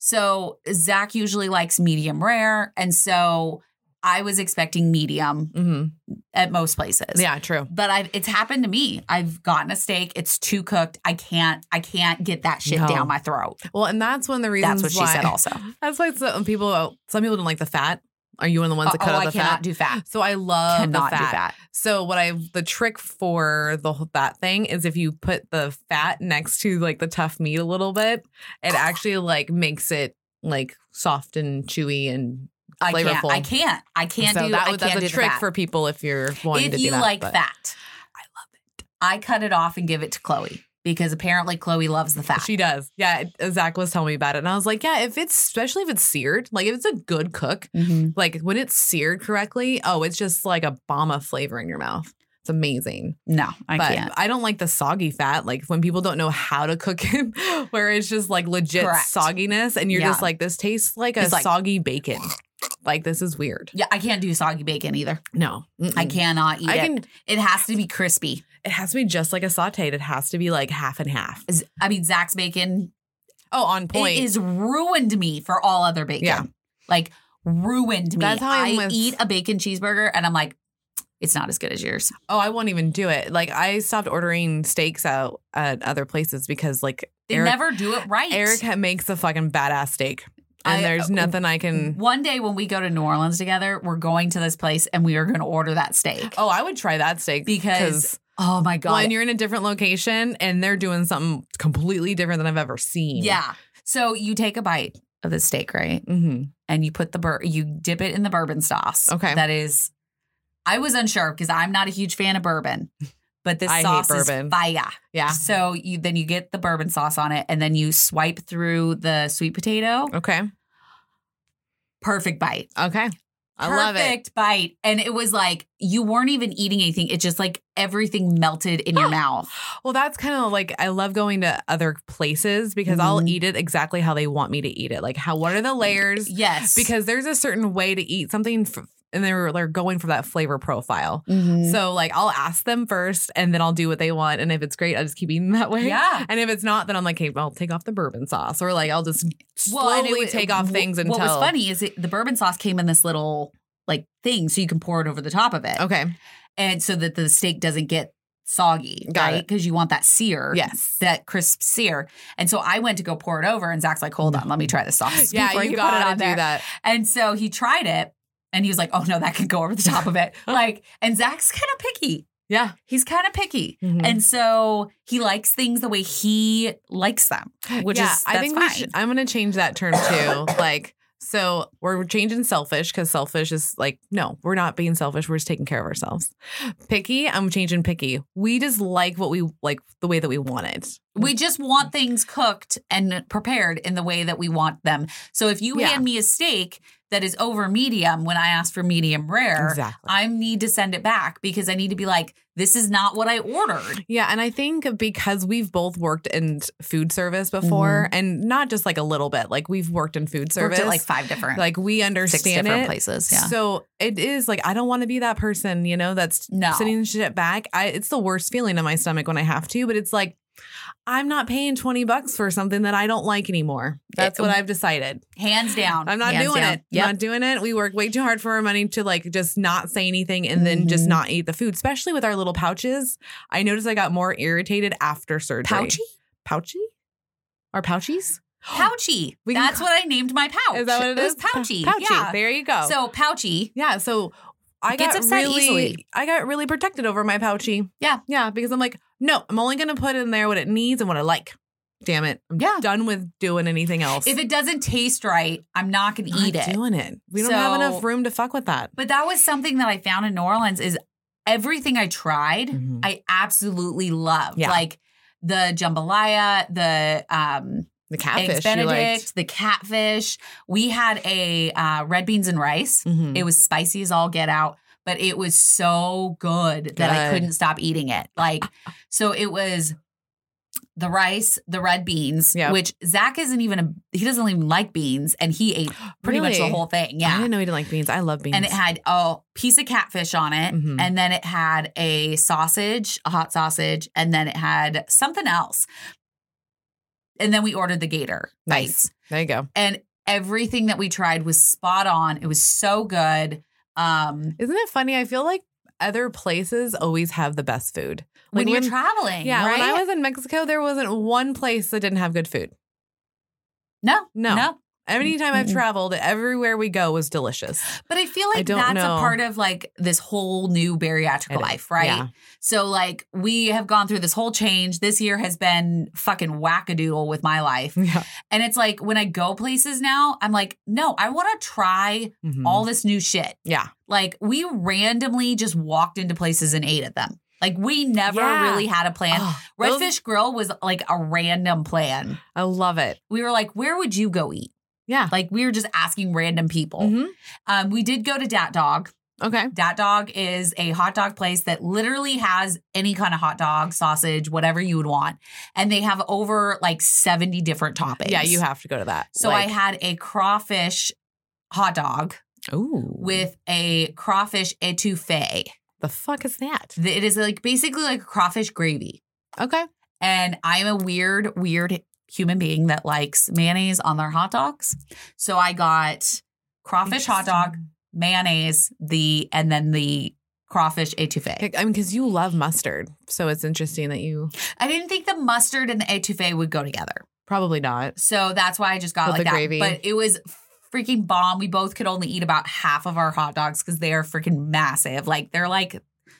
So Zach usually likes medium rare, and so I was expecting medium at most places. Yeah, true. But it's happened to me. I've gotten a steak. It's too cooked. I can't get that shit down my throat. Well, and that's one of the reasons. That's what she said also. That's why some people don't like the fat. Are you one of the ones that cut out the fat? I cannot do fat. So I love the fat. Do fat. So the trick for that thing is if you put the fat next to like the tough meat a little bit, it actually like makes it like soft and chewy and flavorful. I can't so do that. That's a trick for people if you're wanting to do that. If you like fat. I love it. I cut it off and give it to Chloe because apparently Chloe loves the fat. She does. Yeah, Zach was telling me about it. And I was like, yeah, especially if it's seared, like if it's a good cook, like when it's seared correctly, it's just like a bomb of flavor in your mouth. It's amazing. No, I can't. I don't like the soggy fat. Like when people don't know how to cook it, where it's just like legit sogginess. And you're just like, this tastes like a soggy bacon. Like, this is weird. Yeah, I can't do soggy bacon either. No. I cannot eat it. It has to be crispy. It has to be just like a sauteed. It has to be like half and half. I mean, Zach's bacon. Oh, on point. It has ruined me for all other bacon. Yeah. Like, ruined me. That's how I eat a bacon cheeseburger and I'm like, it's not as good as yours. Oh, I won't even do it. Like, I stopped ordering steaks out at other places because, like, they never do it right. Eric makes a fucking badass steak. And there's nothing I can. One day when we go to New Orleans together, we're going to this place and we are going to order that steak. Oh, I would try that steak. Because, oh my God. When you're in a different location and they're doing something completely different than I've ever seen. Yeah. So you take a bite of the steak, right? Mm-hmm. And you put you dip it in the bourbon sauce. Okay. That is, I was unsure because I'm not a huge fan of bourbon. But this sauce is fire. Yeah. So then you get the bourbon sauce on it and then you swipe through the sweet potato. Okay. Perfect bite. Okay. I love it. Perfect bite. And it was like you weren't even eating anything. It just like everything melted in your mouth. Well, that's kind of like I love going to other places because I'll eat it exactly how they want me to eat it. Like what are the layers? Yes. Because there's a certain way to eat something and they're going for that flavor profile. Mm-hmm. So like I'll ask them first and then I'll do what they want. And if it's great, I'll just keep eating that way. Yeah. And if it's not, then I'm like, hey, I'll take off the bourbon sauce or like I'll just slowly take off things until. What was funny is the bourbon sauce came in this little like thing so you can pour it over the top of it. Okay. And so that the steak doesn't get soggy, Got right? it. Because you want that sear. Yes. That crisp sear. And so I went to go pour it over and Zach's like, hold on, let me try the sauce. Yeah, before you put it gotta on do there. that. And so he tried it. And he was like, oh, no, that can go over the top of it. And Zach's kind of picky. Yeah. He's kind of picky. Mm-hmm. And so he likes things the way he likes them, which is, that's I think fine. I'm going to change that term too. Like, so we're changing selfish because selfish is like, no, we're not being selfish. We're just taking care of ourselves. Picky, I'm changing picky. We just like what we like the way that we want it. We just want things cooked and prepared in the way that we want them. So if you hand me a steak that is over medium when I ask for medium rare, exactly. I need to send it back because I need to be like, this is not what I ordered. Yeah. And I think because we've both worked in food service before and not just like a little bit, like we've worked in food service. Worked at like 5 different. Like we understand 6 different places. Yeah. So it is like, I don't want to be that person, that's sitting shit back. It's the worst feeling in my stomach when I have to, but it's like, I'm not paying $20 for something that I don't like anymore. That's what I've decided. Hands down. I'm not doing it. Yep. Not doing it. We work way too hard for our money to like just not say anything and then just not eat the food, especially with our little pouches. I noticed I got more irritated after surgery. Pouchy? Our pouchies? Pouchy. That's what I named my pouch. Is that what it is? It was pouchy. Pouchy. Yeah. There you go. So pouchy. Yeah. So I got really protected over my pouchy. Yeah. Yeah. Because I'm like, no, I'm only going to put in there what it needs and what I like. Damn it. I'm done with doing anything else. If it doesn't taste right, I'm not going to eat it. Doing it. We don't have enough room to fuck with that. But that was something that I found in New Orleans is everything I tried, I absolutely loved. Yeah. Like the jambalaya, the catfish, Eggs Benedict, the catfish. We had a red beans and rice. It was spicy as all get out, but it was so good that I couldn't stop eating it. Like, so it was the rice, the red beans, which Zach he doesn't even like beans, and he ate pretty much the whole thing. Yeah. I didn't know he didn't like beans. I love beans. And it had a piece of catfish on it, and then it had a sausage, a hot sausage, and then it had something else. And then we ordered the gator bites. There you go. And everything that we tried was spot on. It was so good. Isn't it funny? I feel like other places always have the best food. Like when you're traveling, yeah. right? When I was in Mexico, there wasn't one place that didn't have good food. No. Anytime I've traveled, everywhere we go was delicious. But I feel like that's a part of like this whole new bariatric life, right? Yeah. So like we have gone through this whole change. This year has been fucking wackadoodle with my life. Yeah. And it's like when I go places now, I'm like, no, I want to try all this new shit. Yeah. Like we randomly just walked into places and ate at them. Like we never really had a plan. Redfish Grill was like a random plan. I love it. We were like, where would you go eat? Yeah. Like we were just asking random people. We did go to Dat Dog. Okay. Dat Dog is a hot dog place that literally has any kind of hot dog, sausage, whatever you would want. And they have over like 70 different toppings. Yeah, you have to go to that. So I had a crawfish hot dog with a crawfish etouffee. The fuck is that? It is like basically like a crawfish gravy. Okay. And I'm a weird human being that likes mayonnaise on their hot dogs. So I got crawfish hot dog, mayonnaise, and then the crawfish étouffée. I mean, because you love mustard. So it's interesting that you... I didn't think the mustard and the étouffée would go together. Probably not. So that's why I just got like that. Gravy. But it was freaking bomb. We both could only eat about half of our hot dogs because they are freaking massive. Like they're like...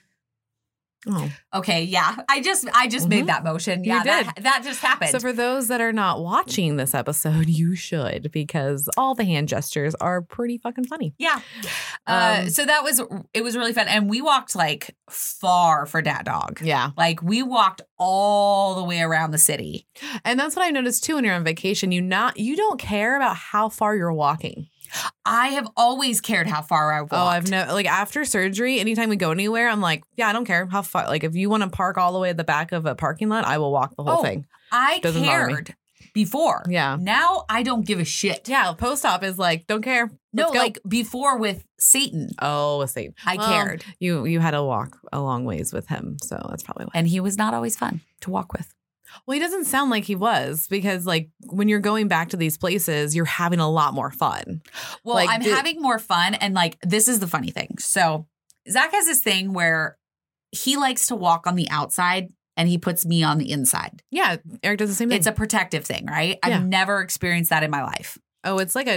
Oh. Okay, yeah. I just made that motion. Yeah, that just happened. So for those that are not watching this episode, you should, because all the hand gestures are pretty fucking funny. Yeah. So it was really fun. And we walked like far for Dat Dog. Yeah. Like we walked all the way around the city. And that's what I noticed too when you're on vacation. You don't care about how far you're walking. I have always cared how far I walked. Oh, I've never, like after surgery, anytime we go anywhere, I'm like, yeah, I don't care how far. Like if you want to park all the way at the back of a parking lot, I will walk the whole thing. I cared before. Yeah. Now I don't give a shit. Yeah. Post-op is like, don't care. No, like before with Satan. Oh, with Satan. I cared. You had to walk a long ways with him. So that's probably why. And he was not always fun to walk with. Well, he doesn't sound like he was, because like when you're going back to these places, you're having a lot more fun. Well, like, I'm having more fun. And like, this is the funny thing. So Zach has this thing where he likes to walk on the outside and he puts me on the inside. Yeah. Eric does the same thing. It's a protective thing, right? Yeah. I've never experienced that in my life. Oh, it's like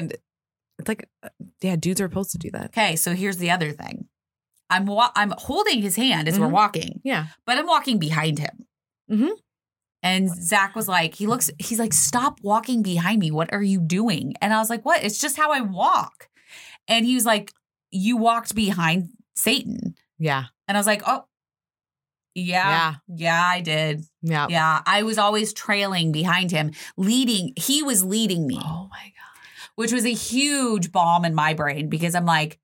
dudes are supposed to do that. Okay. So here's the other thing. I'm holding his hand as we're walking. Yeah. But I'm walking behind him. Mm-hmm. And Zach was like, he's like, stop walking behind me. What are you doing? And I was like, what? It's just how I walk. And he was like, you walked behind Satan. Yeah. And I was like, oh, yeah, I did. Yeah. Yeah. I was always trailing behind him, he was leading me. Oh my God. Which was a huge bomb in my brain because I'm like,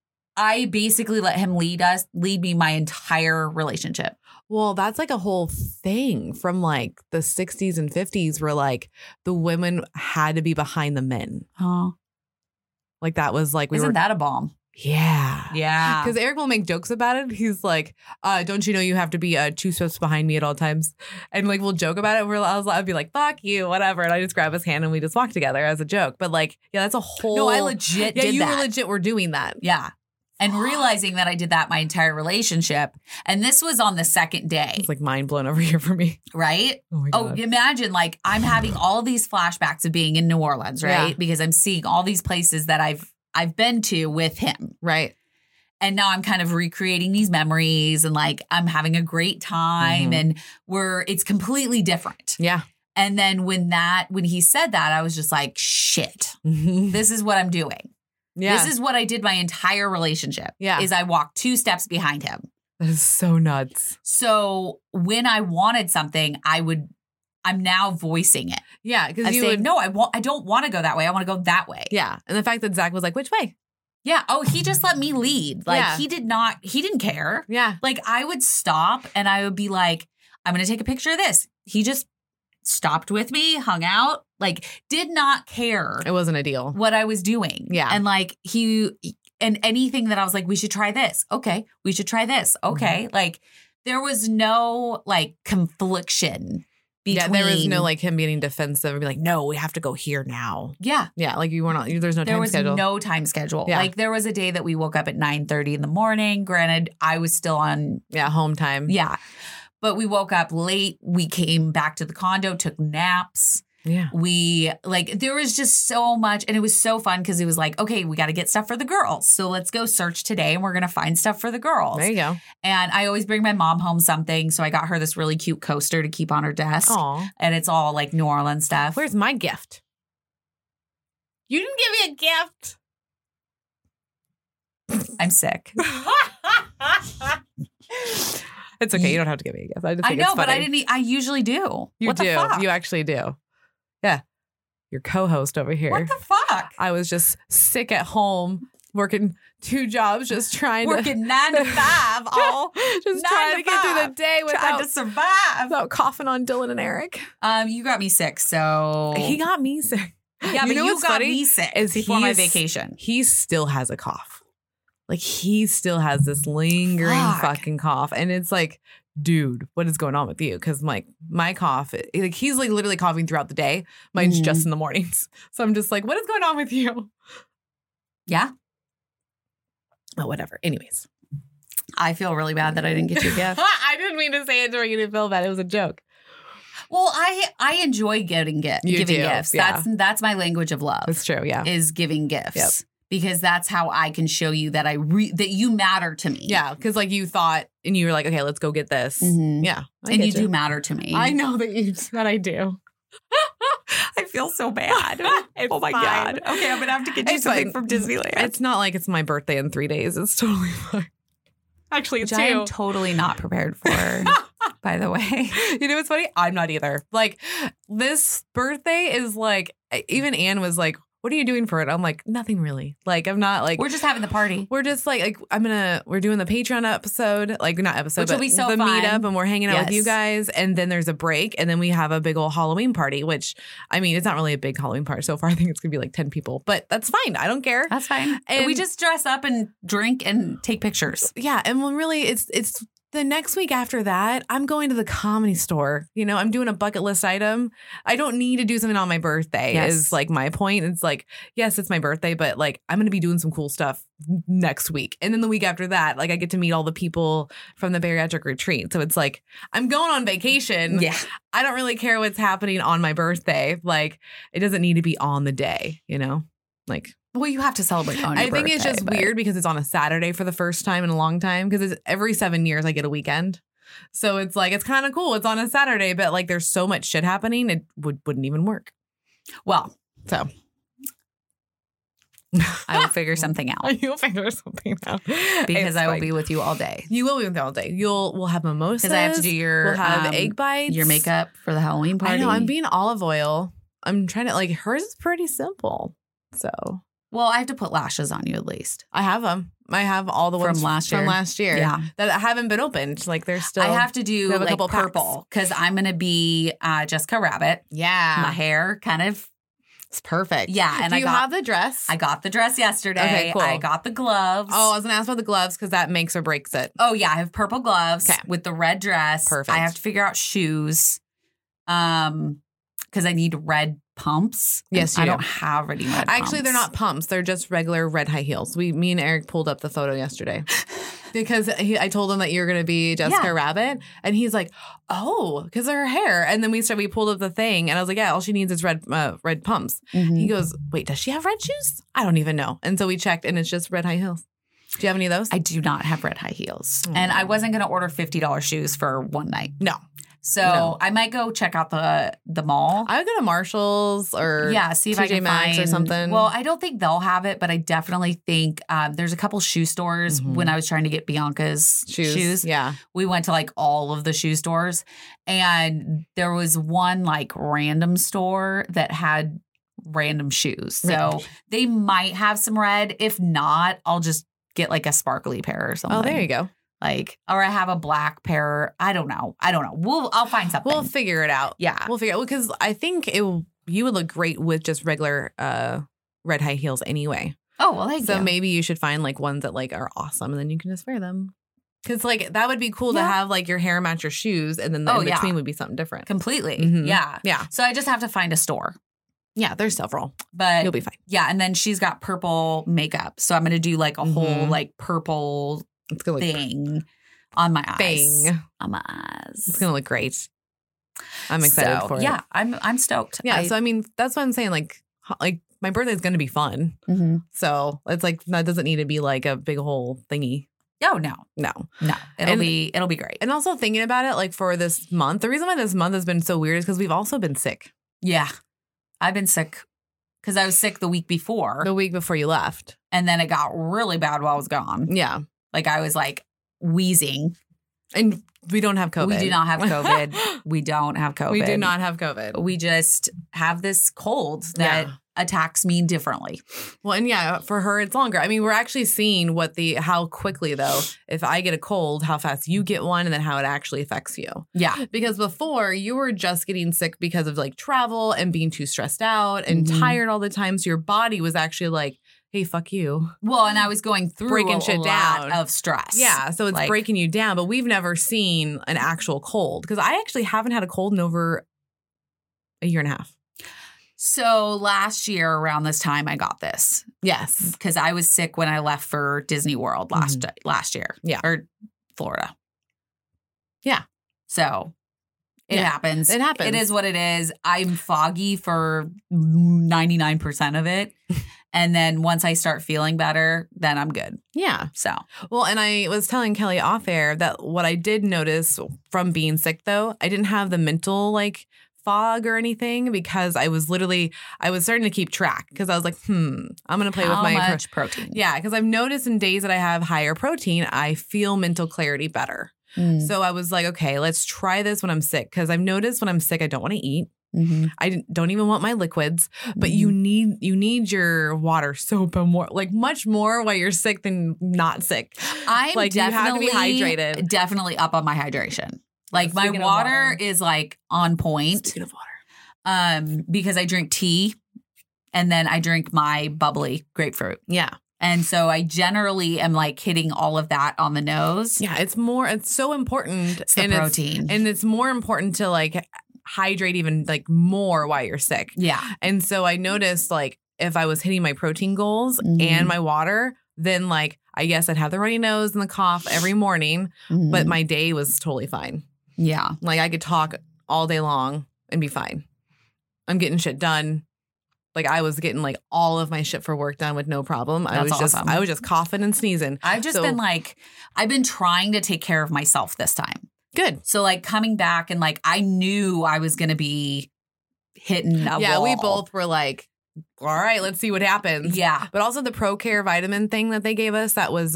I basically let him lead me my entire relationship. Well, that's like a whole thing from like the 60s and 50s where like the women had to be behind the men. Oh. Like that was like Isn't that a bomb? Yeah. Yeah. Because Eric will make jokes about it. He's like, don't you know you have to be 2 steps behind me at all times? And like we'll joke about it. I'd be like, fuck you, whatever. And I just grab his hand and we just walk together as a joke. But like, yeah, that's a whole... No, I legit did that. Yeah, you legit were doing that. Yeah. And realizing that I did that my entire relationship. And this was on the second day. It's like mind blown over here for me. Right? Oh my God. Imagine like I'm having all these flashbacks of being in New Orleans, right? Yeah. Because I'm seeing all these places that I've been to with him. Right. And now I'm kind of recreating these memories and like I'm having a great time and it's completely different. Yeah. And then when he said that, I was just like, shit, this is what I'm doing. Yeah. This is what I did my entire relationship. Yeah. Is I walked 2 steps behind him. That is so nuts. So when I wanted something, I'm now voicing it. Yeah. Because I'm saying, no, I don't want to go that way. I want to go that way. Yeah. And the fact that Zach was like, which way? Yeah. Oh, he just let me lead. Like he didn't care. Yeah. Like I would stop and I would be like, I'm going to take a picture of this. He just stopped with me, hung out, like did not care. It wasn't a deal. What I was doing. Yeah. And like and anything that I was like, we should try this. Okay. We should try this. Okay. Like there was no like confliction between. Yeah. There was no like him getting defensive and be like, no, we have to go here now. Yeah. Yeah. Like you were not, there's no time schedule. There was no time schedule. Yeah. Like there was a day that we woke up at 9:30 in the morning. Granted, I was still on. Yeah. Home time. Yeah. But we woke up late. We came back to the condo, took naps. Yeah. There was just so much. And it was so fun because it was like, okay, we got to get stuff for the girls. So let's go search today and we're going to find stuff for the girls. There you go. And I always bring my mom home something. So I got her this really cute coaster to keep on her desk. Aw. And it's all like New Orleans stuff. Where's my gift? You didn't give me a gift. I'm sick. It's okay. You don't have to give me a gift. I know, but I usually do. You what do. The fuck? You actually do. Yeah. Your co-host over here. What the fuck? I was just sick at home, working 2 jobs, just trying working 9 to 5, all just trying to get through the day trying to survive without coughing on Dylan and Eric. You got me sick, so he got me sick. Yeah, but you got me sick before my vacation. He still has a cough. Like he still has this lingering fucking cough. And it's like dude, what is going on with you? Because like my cough, like he's like literally coughing throughout the day. Mine's just in the mornings. So I'm just like, what is going on with you? Yeah. Oh, whatever. Anyways. I feel really bad that I didn't get you a gift. I didn't mean to say it to make you feel bad. It was a joke. Well, I enjoy giving gifts. Yeah. That's my language of love. That's true. Yeah. Is giving gifts. Because that's how I can show you that that you matter to me. Yeah, because like you thought and you were like, okay, let's go get this. Mm-hmm. Yeah. And you do matter to me. I know that I do. I feel so bad. Oh my God. Okay, I'm going to have to get you something from Disneyland. It's not like it's my birthday in 3 days. It's totally fine. Actually, it's 2. I am totally not prepared for, by the way. You know what's funny? I'm not either. Like, this birthday is like, even Anne was like, what are you doing for it? I'm like, nothing really. Like, I'm not like. We're just having the party. We're just like we're doing the Patreon episode, like not episode, which but will be so the fun. meetup, and we're hanging out with you guys. And then there's a break, and then we have a big old Halloween party, which, I mean, it's not really a big Halloween party so far. I think it's going to be like 10 people, but that's fine. I don't care. That's fine. And we just dress up and drink and take pictures. Yeah. And when really it's the next week after that, I'm going to the Comedy Store. You know, I'm doing a bucket list item. I don't need to do something on my birthday is like my point. It's like, yes, it's my birthday, but like I'm going to be doing some cool stuff next week. And then the week after that, like I get to meet all the people from the bariatric retreat. So it's like, I'm going on vacation. Yeah. I don't really care what's happening on my birthday. Like it doesn't need to be on the day, you know, like. Well, you have to celebrate on your birthday. I think it's just weird because it's on a Saturday for the first time in a long time because it's every 7 years I get a weekend. So it's like, it's kind of cool. It's on a Saturday, but like there's so much shit happening. It wouldn't even work. Well, so I will figure something out. You'll figure something out. Because I will be with you all day. You will be with me all day. We'll have mimosas. Because I have to do we'll have egg bites. Your makeup for the Halloween party. I know. I'm being olive oil. I'm trying to, like, hers is pretty simple. So. Well, I have to put lashes on you at least. I have them. I have all the ones from last year. Yeah. That haven't been opened. Like they're still. I have to do like purple because I'm going to be Jessica Rabbit. Yeah. My hair kind of. It's perfect. Yeah. And do you have the dress? I got the dress yesterday. Okay, cool. I got the gloves. Oh, I was going to ask about the gloves because that makes or breaks it. Oh, yeah. I have purple gloves with the red dress. Perfect. I have to figure out shoes because I need red pumps. Yes, I don't have any red pumps. Actually, they're not pumps. They're just regular red high heels. Me and Eric pulled up the photo yesterday because I told him that you're going to be Jessica Rabbit. And he's like, oh, because of her hair. And then we pulled up the thing. And I was like, yeah, all she needs is red pumps. Mm-hmm. He goes, wait, does she have red shoes? I don't even know. And so we checked and it's just red high heels. Do you have any of those? I do not have red high heels. And I wasn't going to order $50 shoes for one night. No. So I might go check out the mall. I would go to Marshall's or see if TJ I can Maxx find or something. Well, I don't think they'll have it, but I definitely think there's a couple shoe stores. When I was trying to get Bianca's shoes, we went to like all of the shoe stores, and there was one like random store that had random shoes. So they might have some red. If not, I'll just get like a sparkly pair or something. Oh, there you go. Like, or I have a black pair. I don't know. I'll find something. We'll figure it out. Yeah. We'll figure it out because I think you would look great with just regular red high heels anyway. Oh, well, thank you. So maybe you should find like ones that like are awesome and then you can just wear them. Because like that would be cool to have like your hair match your shoes and then the in between would be something different. Completely. Mm-hmm. Yeah. Yeah. So I just have to find a store. Yeah, there's several. But you'll be fine. Yeah. And then she's got purple makeup. So I'm going to do like a whole like purple thing on my eyes. On my eyes. It's going to look great. I'm excited for it. Yeah, I'm stoked. Yeah, so I mean, that's what I'm saying. Like my birthday is going to be fun. Mm-hmm. So it's like, that doesn't need to be like a big whole thingy. Oh, no. It'll be great. And also thinking about it, like for this month, the reason why this month has been so weird is because we've also been sick. Yeah. I've been sick because I was sick the week before. The week before you left. And then it got really bad while I was gone. Yeah. Like I was like wheezing. And we don't have COVID. We do not have COVID. We don't have COVID. We do not have COVID. We just have this cold that attacks me differently. Well, and for her, it's longer. I mean, we're actually seeing how quickly, though, if I get a cold, how fast you get one and then how it actually affects you. Yeah. Because before, you were just getting sick because of like travel and being too stressed out and tired all the time. So your body was actually like hey, fuck you. Well, and I was going through breaking shit down of stress. Yeah, so it's like, breaking you down. But we've never seen an actual cold because I actually haven't had a cold in over a year and a half. So last year around this time, I got this. Yes, because I was sick when I left for Disney World last year. Yeah, or Florida. Yeah, so. It happens. It happens. It is what it is. I'm foggy for 99% of it. And then once I start feeling better, then I'm good. Yeah. So. Well, and I was telling Kelly off air that what I did notice from being sick, though, I didn't have the mental like fog or anything because I was starting to keep track because I was like, I'm going to play with my how much protein. Yeah. Because I've noticed in days that I have higher protein, I feel mental clarity better. So I was like, okay, let's try this when I'm sick. Because I've noticed when I'm sick, I don't want to eat. I don't even want my liquids. But you need your water so more, like much more while you're sick than not sick. I'm like definitely, you have to be hydrated. Definitely up on my hydration. Like my water is like on point. Speaking of water, because I drink tea, and then I drink my bubbly grapefruit. Yeah. And so I generally am like hitting all of that on the nose. Yeah, it's so important. It's the protein. And it's more important to like hydrate even like more while you're sick. Yeah. And so I noticed like if I was hitting my protein goals and my water, then like I guess I'd have the runny nose and the cough every morning, but my day was totally fine. Yeah. Like I could talk all day long and be fine. I'm getting shit done. Like I was getting like all of my shit for work done with no problem. I was just coughing and sneezing. I've been trying to take care of myself this time. Good. So like coming back and like I knew I was going to be hitting a wall. We both were like, all right, let's see what happens. Yeah. But also the ProCare vitamin thing that they gave us, that was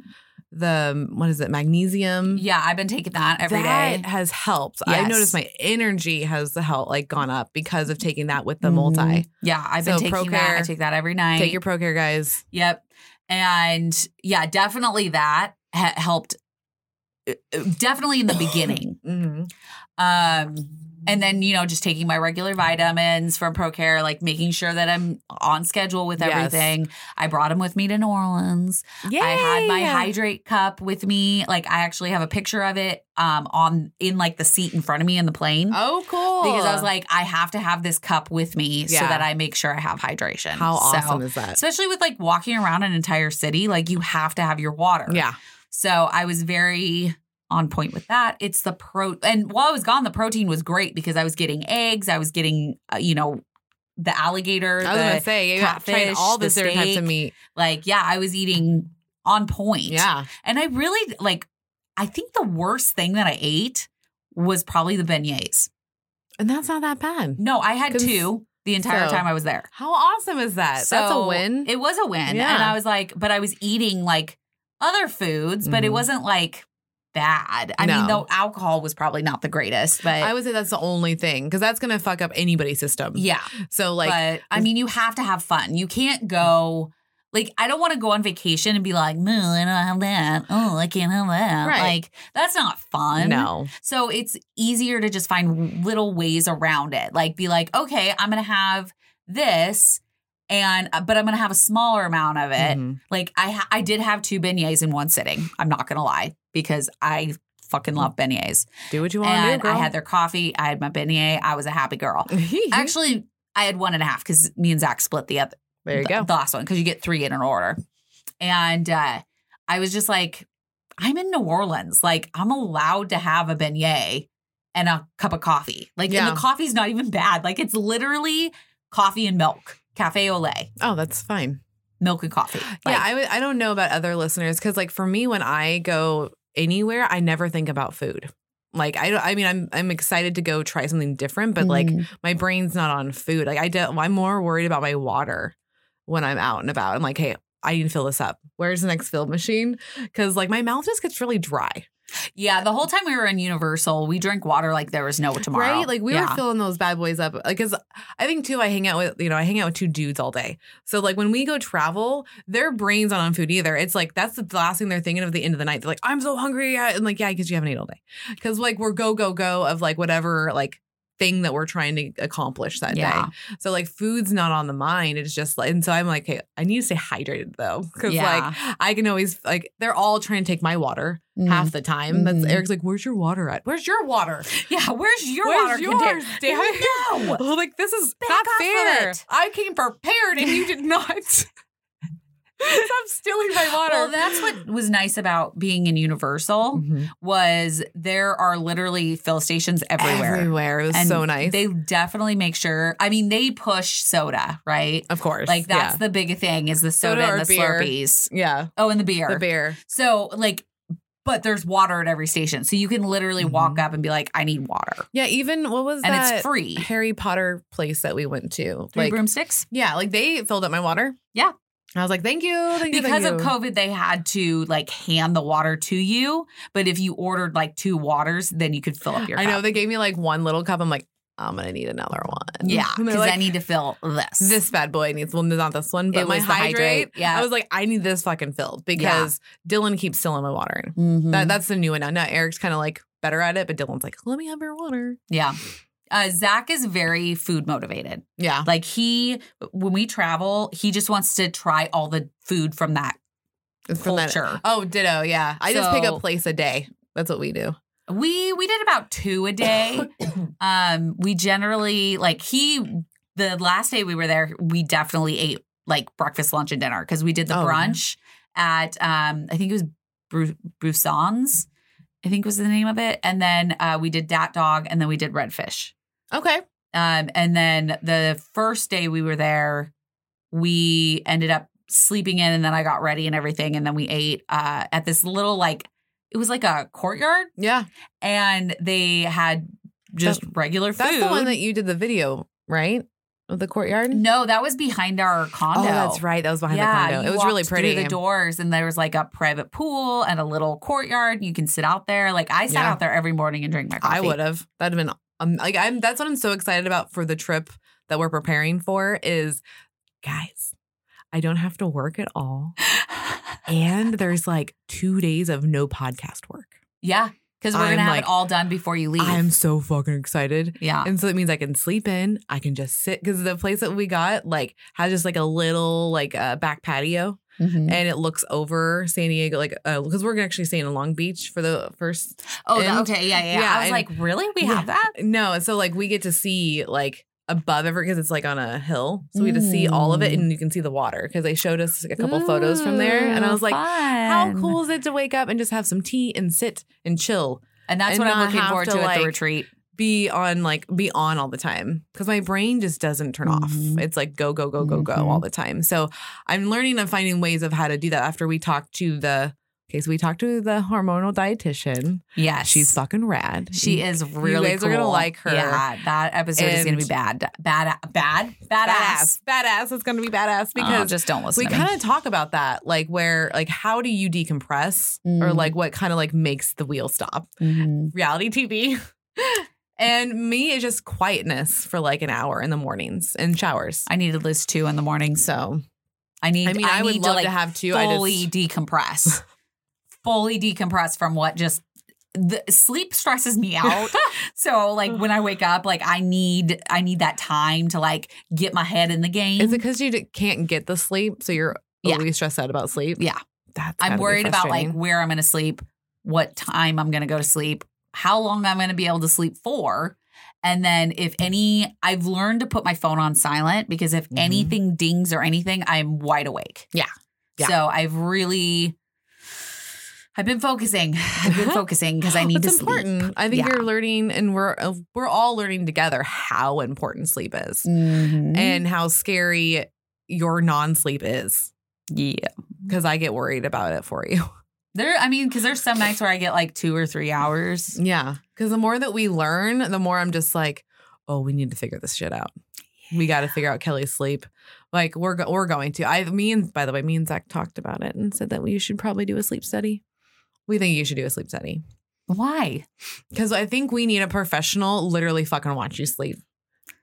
magnesium. Yeah, I've been taking that every day. That has helped. Yes. I noticed my energy has gone up because of taking that with the multi. Yeah, I've been taking that. I take that every night. Take your ProCare, guys. Yep. And yeah, definitely that helped. Definitely in the beginning. And then, just taking my regular vitamins from ProCare, like making sure that I'm on schedule with everything. I brought them with me to New Orleans. Yay! I had my Hydrate cup with me. Like I actually have a picture of it in like the seat in front of me in the plane. Oh, cool. Because I was like, I have to have this cup with me so that I make sure I have hydration. How awesome is that? Especially with like walking around an entire city, like you have to have your water. Yeah. So I was very on point with that. It's the and while I was gone, the protein was great because I was getting eggs. I was getting, the alligator. I was going to say, you tried all the different types of meat. Like, yeah, I was eating on point. Yeah. And I really, I think the worst thing that I ate was probably the beignets. And that's not that bad. No, I had 2 the entire time I was there. How awesome is that? So that's a win. It was a win. Yeah. And I was like, but I was eating like other foods, but it wasn't like bad. I mean, the alcohol was probably not the greatest, but I would say that's the only thing because that's going to fuck up anybody's system. Yeah. So but I mean, you have to have fun. You can't go I don't want to go on vacation and be like, no, I don't have that. Oh, I can't have that. Right. Like that's not fun. No. So it's easier to just find little ways around it. Like be like, okay, I'm going to have this. But I'm going to have a smaller amount of it. Like I did have 2 beignets in one sitting. I'm not going to lie because I fucking love beignets. Do what you want to do, girl. I had their coffee. I had my beignet. I was a happy girl. Actually, I had 1.5 because me and Zach split the other. There you go. The last one because you get 3 in an order. And I was just like, I'm in New Orleans. Like I'm allowed to have a beignet and a cup of coffee. And the coffee's not even bad. Like it's literally coffee and milk. Cafe au lait. Oh, that's fine. Milk and coffee. I don't know about other listeners because for me, when I go anywhere, I never think about food. I'm excited to go try something different, but my brain's not on food. I'm more worried about my water when I'm out and about. I'm like, hey, I need to fill this up. Where's the next fill machine? Because my mouth just gets really dry. Yeah, the whole time we were in Universal, we drank water like there was no tomorrow. Right? We were filling those bad boys up. Because I think, too, I hang out with 2 dudes all day. So, when we go travel, their brains aren't on food either. It's that's the last thing they're thinking of at the end of the night. They're like, I'm so hungry. And yeah, because you haven't ate all day. Because, we're go, go, go of, whatever, thing that we're trying to accomplish that day. So like food's not on the mind. It's just like, and so I'm like, hey, I need to stay hydrated though. Cause like I can always like, they're all trying to take my water half the time. That's Eric's like, where's your water at? Where's your water? Yeah. Where's yours? Damn it. No. Like this is not fair. I came prepared and you did not. Stop stealing my water. Well, that's what was nice about being in Universal was there are literally fill stations everywhere. Everywhere. It was so nice. They definitely make sure. I mean, they push soda, right? Of course. Like that's the big thing is the soda and the beer. Slurpees. Yeah. Oh, and the beer. The beer. So like, but there's water at every station. So you can literally walk up and be like, I need water. Yeah, even what was that? And it's free. Harry Potter place that we went to. Three Broomsticks? Yeah, like they filled up my water. Yeah. I was like, thank you. Because of COVID, they had to like hand the water to you. But if you ordered like 2 waters, then you could fill up your cup. I know they gave me like one little cup. I'm like, I'm going to need another one. Yeah, because like, I need to fill this. This bad boy needs, well, not this one, but my hydrate. Yeah. I was like, I need this fucking filled because Dylan keeps filling my water in. That's the new one now. Now Eric's kind of like better at it, but Dylan's like, let me have your water. Yeah. Zach is very food motivated. Yeah. Like when we travel, he just wants to try all the food from that culture. Oh, ditto. Yeah. I just pick a place a day. That's what we do. We did about 2 a day. We generally the last day we were there, we definitely ate like breakfast, lunch, and dinner because we did the brunch at I think it was Bruson's, I think was the name of it. And then we did Dat Dog and then we did Redfish. Okay. And then the first day we were there, we ended up sleeping in and then I got ready and everything. And then we ate at this little it was like a courtyard. Yeah. And they had just regular food. That's the one that you did the video, right? Of the courtyard? No, that was behind our condo. Oh, that's right. That was behind the condo. It was really pretty. Through the doors and there was like a private pool and a little courtyard. You can sit out there. Like I sat out there every morning and drank my coffee. I would have. That'd have been that's what I'm so excited about for the trip that we're preparing for is, guys, I don't have to work at all. And there's like 2 days of no podcast work. Yeah. Because we're going to have it all done before you leave. I'm so fucking excited. Yeah. And so it means I can sleep in. I can just sit. Because the place that we got has just like a little back patio. And it looks over San Diego. Because we're actually staying in Long Beach for the first. Oh, okay. Yeah. I was like, really? We have that? No. So we get to see above it because it's on a hill. So we get to see all of it and you can see the water because they showed us a couple photos from there. And I was like, how cool is it to wake up and just have some tea and sit and chill? And that's what I'm looking forward to at the retreat. Be on all the time because my brain just doesn't turn off. It's go, go, go, go, go all the time. So I'm learning and finding ways of how to do that after we talked to the hormonal dietitian. Yes. She's fucking rad. She is really You guys cool. are going to like her. Yeah, that episode is going to be badass. Badass. It's going to be badass because just don't listen we kind of talk about that, how do you decompress or what kind of makes the wheel stop? Reality TV. And me is just quietness for an hour in the mornings and showers. I need at least 2 in the morning. So I would love to have 2. Fully decompress. Fully decompress from what just the sleep stresses me out. So when I wake up, I need that time to get my head in the game. Is it because you can't get the sleep? So you're always stressed out about sleep? Yeah. I'm worried about where I'm going to sleep, what time I'm going to go to sleep, how long I'm going to be able to sleep for. And then I've learned to put my phone on silent because if anything dings or anything, I'm wide awake. Yeah. So I've been focusing. Because I need to sleep. It's important. I think you're learning and we're all learning together how important sleep is and how scary your non-sleep is. Yeah. Because I get worried about it for you. Because there's some nights where I get 2 or 3 hours. Yeah. Because the more that we learn, the more I'm just we need to figure this shit out. We got to figure out Kelly's sleep. We're going to. Me and Zach talked about it and said that we should probably do a sleep study. We think you should do a sleep study. Why? Because I think we need a professional literally fucking watch you sleep.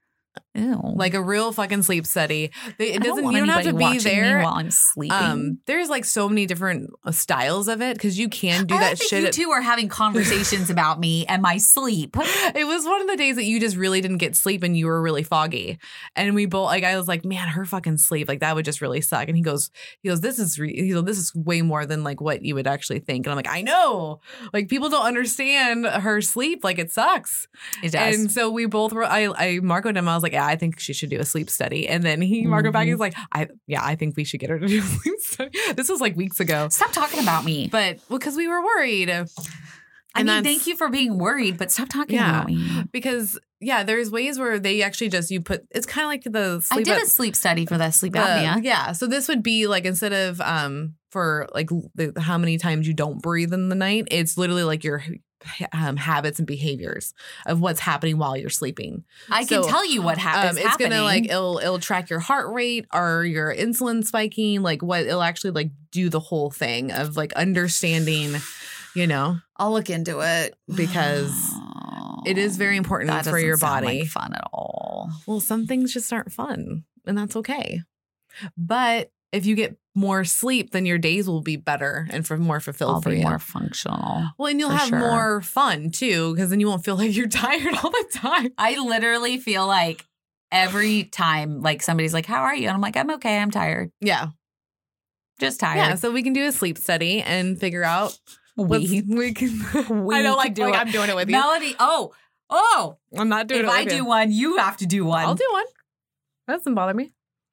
Ew. Like a real fucking sleep study. It doesn't. You don't have to be there while I'm sleeping. There's like so many different styles of it because you can do that shit. You two are having conversations about me and my sleep. It was one of the days that you just really didn't get sleep and you were really foggy, and we both like I was like, man, her fucking sleep like that would just really suck. And he goes, this is way more than like what you would actually think. And I'm like, I know, like people don't understand her sleep, like it sucks. It does. And so we both were. I Marco'd him. I was like, yeah, I think she should do a sleep study. And then he Marco back. He's like, I think we should get her to do a sleep study. This was like weeks ago. Stop talking about me. But because we were worried. I mean, thank you for being worried, but stop talking about me. Because there's ways where they actually just it's kind of like the sleep. I did a sleep study for that sleep apnea. Yeah, so this would be like instead of for like how many times you don't breathe in the night, it's literally like your habits and behaviors of what's happening while you're sleeping. I can tell you what happens. It's gonna like it'll track your heart rate or your insulin spiking, like what it'll actually like do the whole thing of like understanding. I'll look into it because it is very important for your body. Like fun at all. Well, some things just aren't fun, and that's okay. But if you get more sleep, then your days will be better and more fulfilled for you. More functional. Well, and you'll have more fun too, because then you won't feel like you're tired all the time. I literally feel like every time, like somebody's like, "How are you?" and I'm like, "I'm okay. I'm tired." Yeah, just tired. Yeah, so we can do a sleep study and figure out. We can. I don't like doing. I'm doing it with you, Melody. Oh, I'm not doing it. If I do one, you have to do one. I'll do one. That doesn't bother me.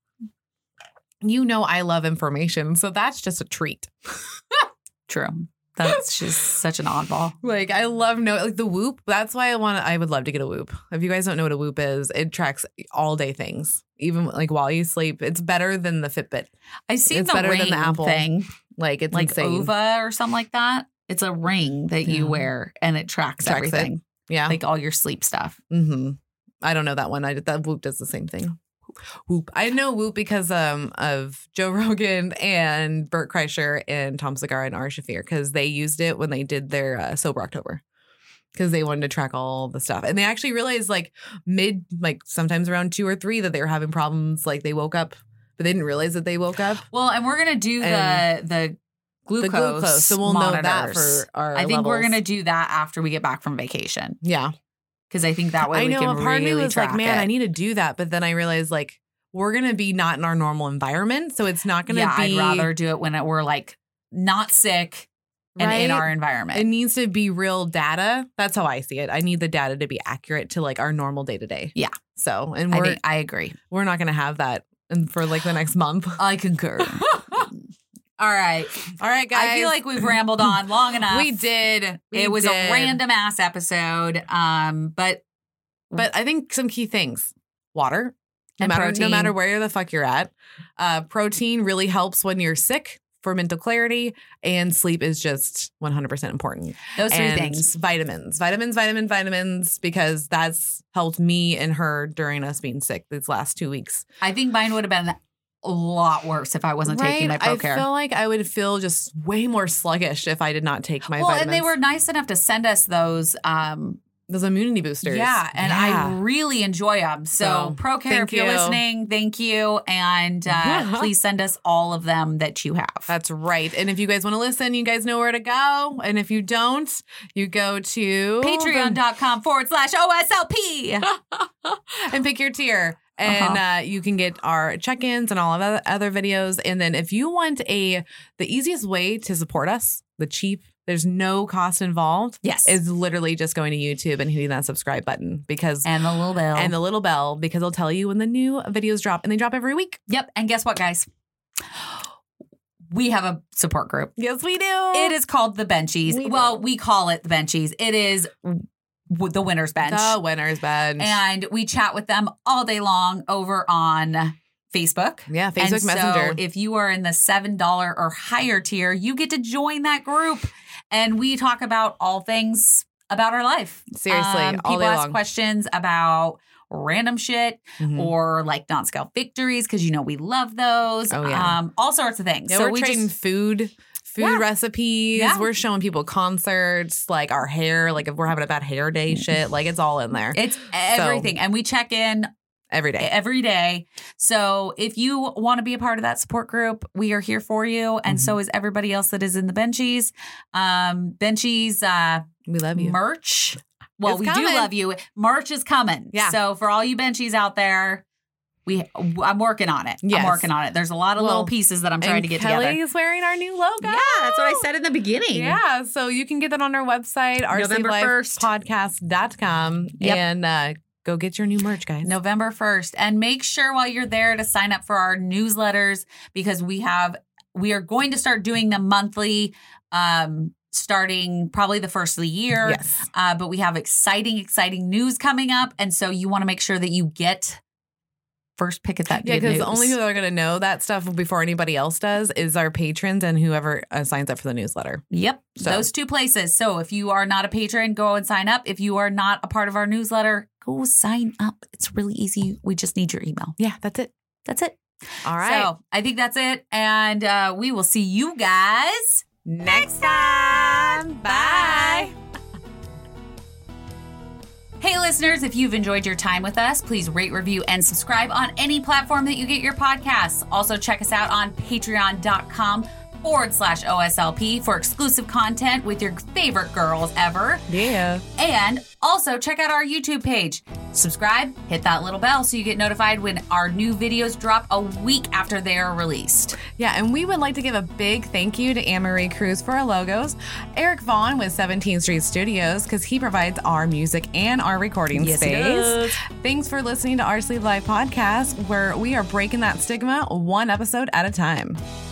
I love information, so that's just a treat. True. That's just such an oddball. Like I love like the Whoop. That's why I would love to get a Whoop. If you guys don't know what a Whoop is, it tracks all day things, even like while you sleep. It's better than the Fitbit. I see it's better ring than the Apple thing. Like it's like insane. Ova or something like that. It's a ring that you wear and it tracks everything. Yeah, like all your sleep stuff. Mm-hmm. I don't know that one. That Whoop does the same thing. Whoop. I know Whoop because of Joe Rogan and Bert Kreischer and Tom Segura and Ari Shaffir because they used it when they did their Sober October because they wanted to track all the stuff. And they actually realized like sometimes around 2 or 3 that they were having problems. Like they woke up, but they didn't realize that they woke up. Well, and we're going to do the glucose. So we'll monitors. know that for our I think levels. We're going to do that after we get back from vacation. Yeah. Because I think that way I know, we can a part really of me was track like, man, it. I need to do that. But then I realized like we're going to be not in our normal environment. So it's not going to be. I'd rather do it when we're like not sick and in our environment. It needs to be real data. That's how I see it. I need the data to be accurate to like our normal day to day. Yeah. So, and I agree. We're not going to have that for like the next month. I concur. All right, guys. I feel like we've rambled on long enough. We did. It was a random ass episode. But I think some key things: water, no protein. matter where the fuck you're at. Protein really helps when you're sick for mental clarity, and sleep is just 100% important. Those 3 things. Vitamins, because that's helped me and her during us being sick these last 2 weeks. I think mine would have been a lot worse if I wasn't taking my ProCare. I feel like I would feel just way more sluggish if I did not take my vitamins. And they were nice enough to send us those immunity boosters. Yeah, and I really enjoy them. So ProCare, if you're listening, thank you. And please send us all of them that you have. That's right. And if you guys want to listen, you guys know where to go. And if you don't, you go to patreon.com/OSLP and pick your tier. And you can get our check-ins and all of the other videos. And then if you want the easiest way to support us, there's no cost involved. Yes. Is literally just going to YouTube and hitting that subscribe button and the little bell. Because it'll tell you when the new videos drop, and they drop every week. Yep. And guess what, guys? We have a support group. Yes, we do. It is called the Benchies. We call it the Benchies. It is the Winner's Bench. The Winner's Bench. And we chat with them all day long over on Facebook. Yeah, Facebook Messenger. So if you are in the $7 or higher tier, you get to join that group. And we talk about all things about our life. Seriously, all people day ask long. Questions about random shit or like non-scale victories because we love those. Oh, yeah. All sorts of things. Yeah, so we're trading food recipes. Yeah. We're showing people concerts, like our hair, like if we're having a bad hair day shit, like it's all in there. It's everything. And we check in Every day. Every day. So if you want to be a part of that support group, we are here for you. And so is everybody else that is in the Benchies. Benchies, we love you. Merch. Well, It's we coming. do love you. Merch is coming. Yeah. So for all you Benchies out there, I'm working on it. Yes. I'm working on it. There's a lot of little pieces that I'm trying to get Kelly together. is wearing our new logo. Yeah, that's what I said in the beginning. Yeah, so you can get that on our website, November 1st. rclifepodcast.com, Yep. and go get your new merch, guys. November 1st. And make sure while you're there to sign up for our newsletters because we are going to start doing them monthly, starting probably the first of the year. Yes. But we have exciting news coming up. And so you want to make sure that you get first pick at that Yeah, good news. because the only people that are going to know that stuff before anybody else does is our patrons and whoever signs up for the newsletter. Yep. So. Those two places. So if you are not a patron, go and sign up. If you are not a part of our newsletter, go sign up. It's really easy. We just need your email. Yeah, that's it. That's it. All right. So I think that's it. And we will see you guys Next time. Bye. Hey, listeners, if you've enjoyed your time with us, please rate, review, and subscribe on any platform that you get your podcasts. Also, check us out on patreon.com/OSLP for exclusive content with your favorite girls ever. Yeah. And also, check out our YouTube page. Subscribe, hit that little bell so you get notified when our new videos drop a week after they are released. Yeah, and we would like to give a big thank you to Anne-Marie Cruz for our logos, Eric Vaughn with 17th Street Studios because he provides our music and our recording space. Thanks for listening to our Sleep Life podcast, where we are breaking that stigma one episode at a time.